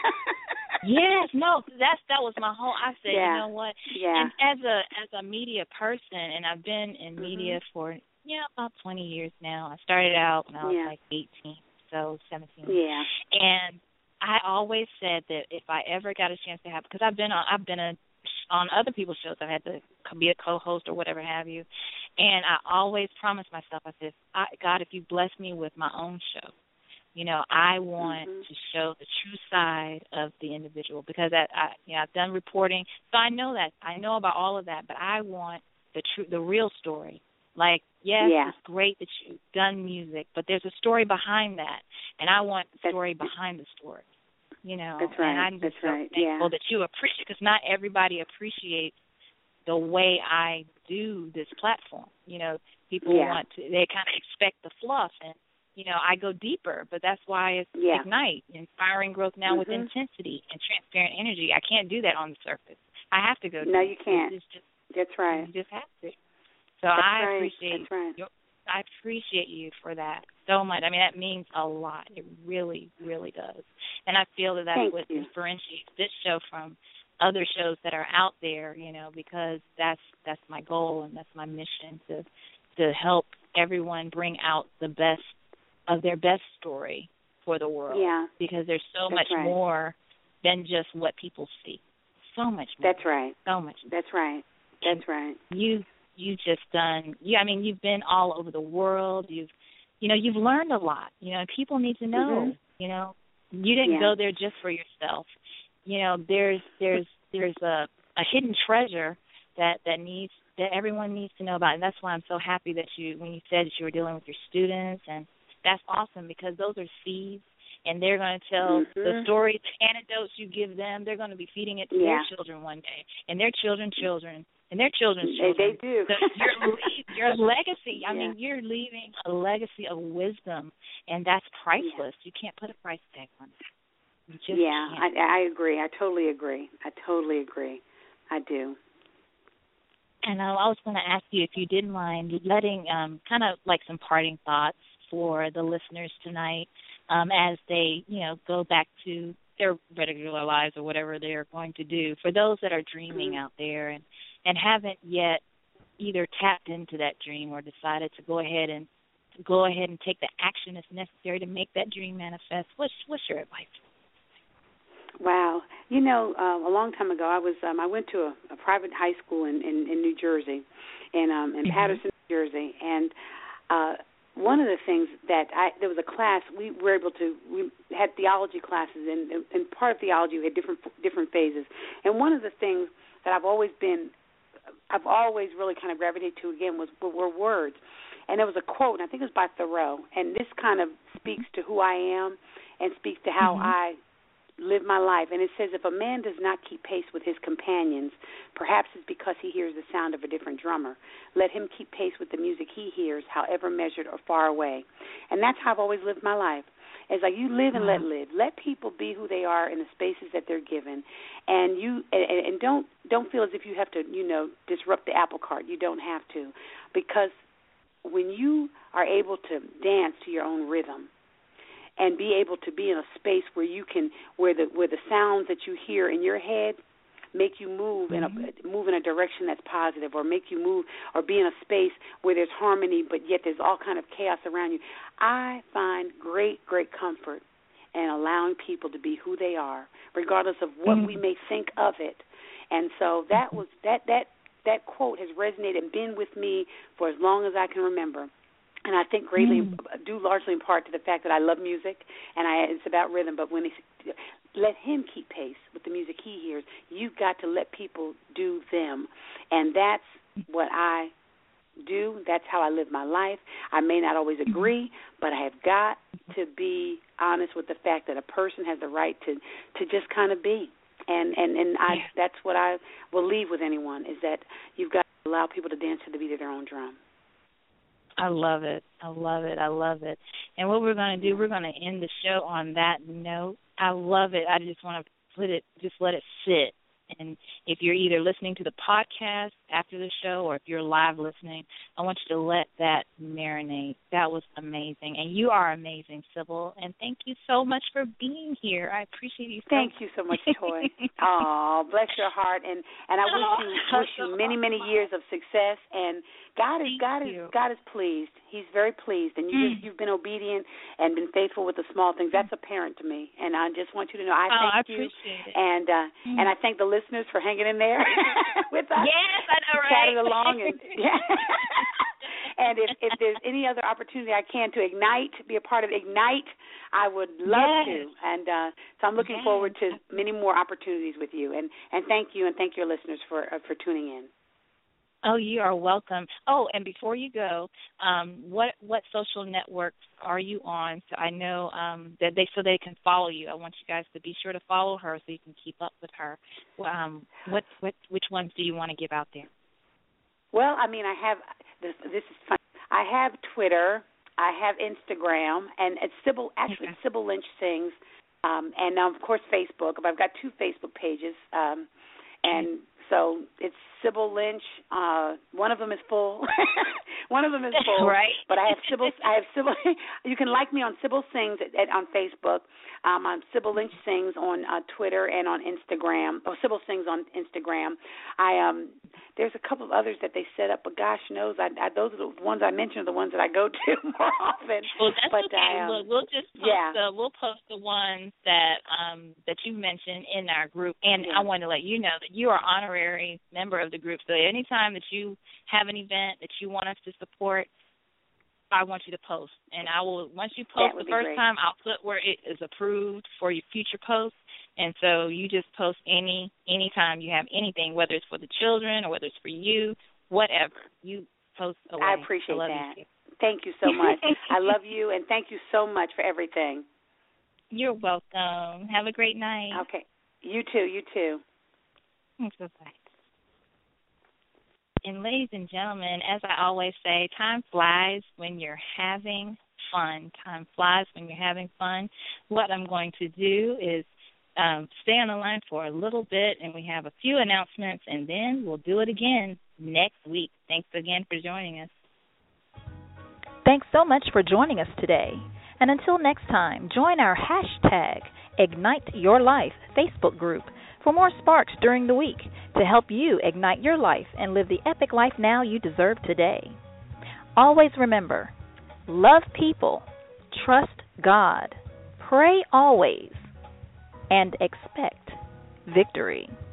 S7: Yes, no, that was my whole. I said, you know what?
S6: Yeah.
S7: And as a media person, and I've been in media for about 20 years now. I started out when I was like 18, so 17.
S6: Yeah.
S7: And I always said that if I ever got a chance to have, because I've been on other people's shows, I had to be a co-host or whatever have you, and I always promised myself, I said, God, if you bless me with my own show, I want to show the true side of the individual, because I've done reporting, so I know about all of that, but I want the real story. Like, it's great that you've done music, but there's a story behind that, and I want the story behind the story.
S6: That's right.
S7: And I'm just so thankful that you appreciate, because not everybody appreciates the way I do this platform. People they kind of expect the fluff, and I go deeper, but that's why it's Ignite, Inspiring Growth Now with Intensity and Transparent Energy. I can't do that on the surface. I have to go deeper.
S6: No, you can't. That's right.
S7: You just have to. So I appreciate you for that so much. I mean, that means a lot. It really, really does. And I feel that that's what differentiates this show from other shows that are out there, because that's my goal and that's my mission to help everyone bring out the best of their best story for the world.
S6: Yeah.
S7: Because there's so much more than just what people see. So much more.
S6: That's right.
S7: So much more.
S6: That's right. That's right.
S7: You've just done. You've been all over the world. You've you've learned a lot. People need to know. You didn't go there just for yourself. There's a hidden treasure that everyone needs to know about, and that's why I'm so happy that when you said that you were dealing with your students, and that's awesome because those are seeds, and they're going to tell the stories, anecdotes you give them. They're going to be feeding it to their children one day, and their children's children, and their children's children.
S6: They do.
S7: So your legacy. I mean, you're leaving a legacy of wisdom, and that's priceless. You can't put a price tag on it. You just can't.
S6: I agree. I totally agree. I do.
S7: And I was going to ask you if you didn't mind letting kind of like some parting thoughts for the listeners tonight as they, go back to their regular lives or whatever they're going to do. For those that are dreaming out there and haven't yet either tapped into that dream or decided to go ahead and take the action that's necessary to make that dream manifest, what's your advice?
S6: Wow. A long time ago, I went to a private high school in New Jersey, in Patterson, New Jersey, and one of the things there was a class we had theology classes, and part of theology we had different phases, and one of the things that I've always really kind of gravitated to again were words, and there was a quote, and I think it was by Thoreau, and this kind of speaks to who I am and speaks to how I live my life. And it says, if a man does not keep pace with his companions, perhaps it's because he hears the sound of a different drummer. Let him keep pace with the music he hears, however measured or far away. And that's how I've always lived my life. It's like you live and let live. Let people be who they are in the spaces that they're given, and don't feel as if you have to disrupt the apple cart. You don't have to, because when you are able to dance to your own rhythm, and be able to be in a space where where the sounds that you hear in your head make you move in a direction that's positive, or make you move or be in a space where there's harmony, but yet there's all kind of chaos around you. I find great comfort in allowing people to be who they are, regardless of what we may think of it. And so that was that quote has resonated and been with me for as long as I can remember. And I think greatly, due largely in part to the fact that I love music, and it's about rhythm, but when let him keep pace with the music he hears, you've got to let people do them. And that's what I do. That's how I live my life. I may not always agree, but I have got to be honest with the fact that a person has the right to just kind of be. And that's what I will leave with anyone, is that you've got to allow people to dance to the beat of their own drum.
S7: I love it. And what we're going to do, we're going to end the show on that note. I love it. I just want to let it sit. And if you're either listening to the podcast after the show or if you're live listening, I want you to let that marinate. That was amazing. And you are amazing, Sybil. And thank you so much for being here. I appreciate you so much.
S6: Thank you so much, Toy. Oh, bless your heart. And I wish you many years of success. And God is pleased. He's very pleased. And you've been obedient and been faithful with the small things. That's apparent to me. And I just want you to know I thank you.
S7: Appreciate it.
S6: And I thank the listeners for hanging in there with us.
S7: Yes, I know, right?
S6: Chatting along. And if there's any other opportunity I can to be a part of Ignite, I would love to. And so I'm looking forward to many more opportunities with you. And thank you, and thank your listeners for tuning in.
S7: Oh, you are welcome. Oh, and before you go, what social networks are you on? So I know that they can follow you. I want you guys to be sure to follow her so you can keep up with her. Which ones do you want to give out there?
S6: Well, I mean, I have this is fun. I have Twitter, I have Instagram, and it's Sybil Lynch Sings, and of course Facebook. I've got 2 Facebook pages, and so it's Sybil Lynch. One of them is full.
S7: Right.
S6: But I have Sybil. You can like me on Sybil Sings on Facebook. I'm Sybil Lynch Sings on Twitter and on Instagram. Or Sybil Sings on Instagram. There's a couple of others that they set up, but gosh knows, those are the ones I mentioned, are the ones that I go to more often.
S7: Well, that's okay. We'll just post we'll post the ones that you mentioned in our group, and I want to let you know that you are honorary member of the group. So anytime that you have an event that you want us to support, I want you to post. And I will, once you post the first time, I'll put where it is approved for your future posts. And so you just post anytime you have anything, whether it's for the children or whether it's for you, whatever. You post away.
S6: I appreciate that. Thank you so much. I love you, and thank you so much for everything.
S7: You're welcome. Have a great night.
S6: Okay. You too. You too.
S7: Bye-bye. And ladies and gentlemen, as I always say, time flies when you're having fun. Time flies when you're having fun. What I'm going to do is stay on the line for a little bit, and we have a few announcements, and then we'll do it again next week. Thanks again for joining us.
S2: Thanks so much for joining us today. And until next time, join our hashtag Ignite Your Life Facebook group for more sparks during the week to help you ignite your life and live the epic life now you deserve today. Always remember, love people, trust God, pray always, and expect victory.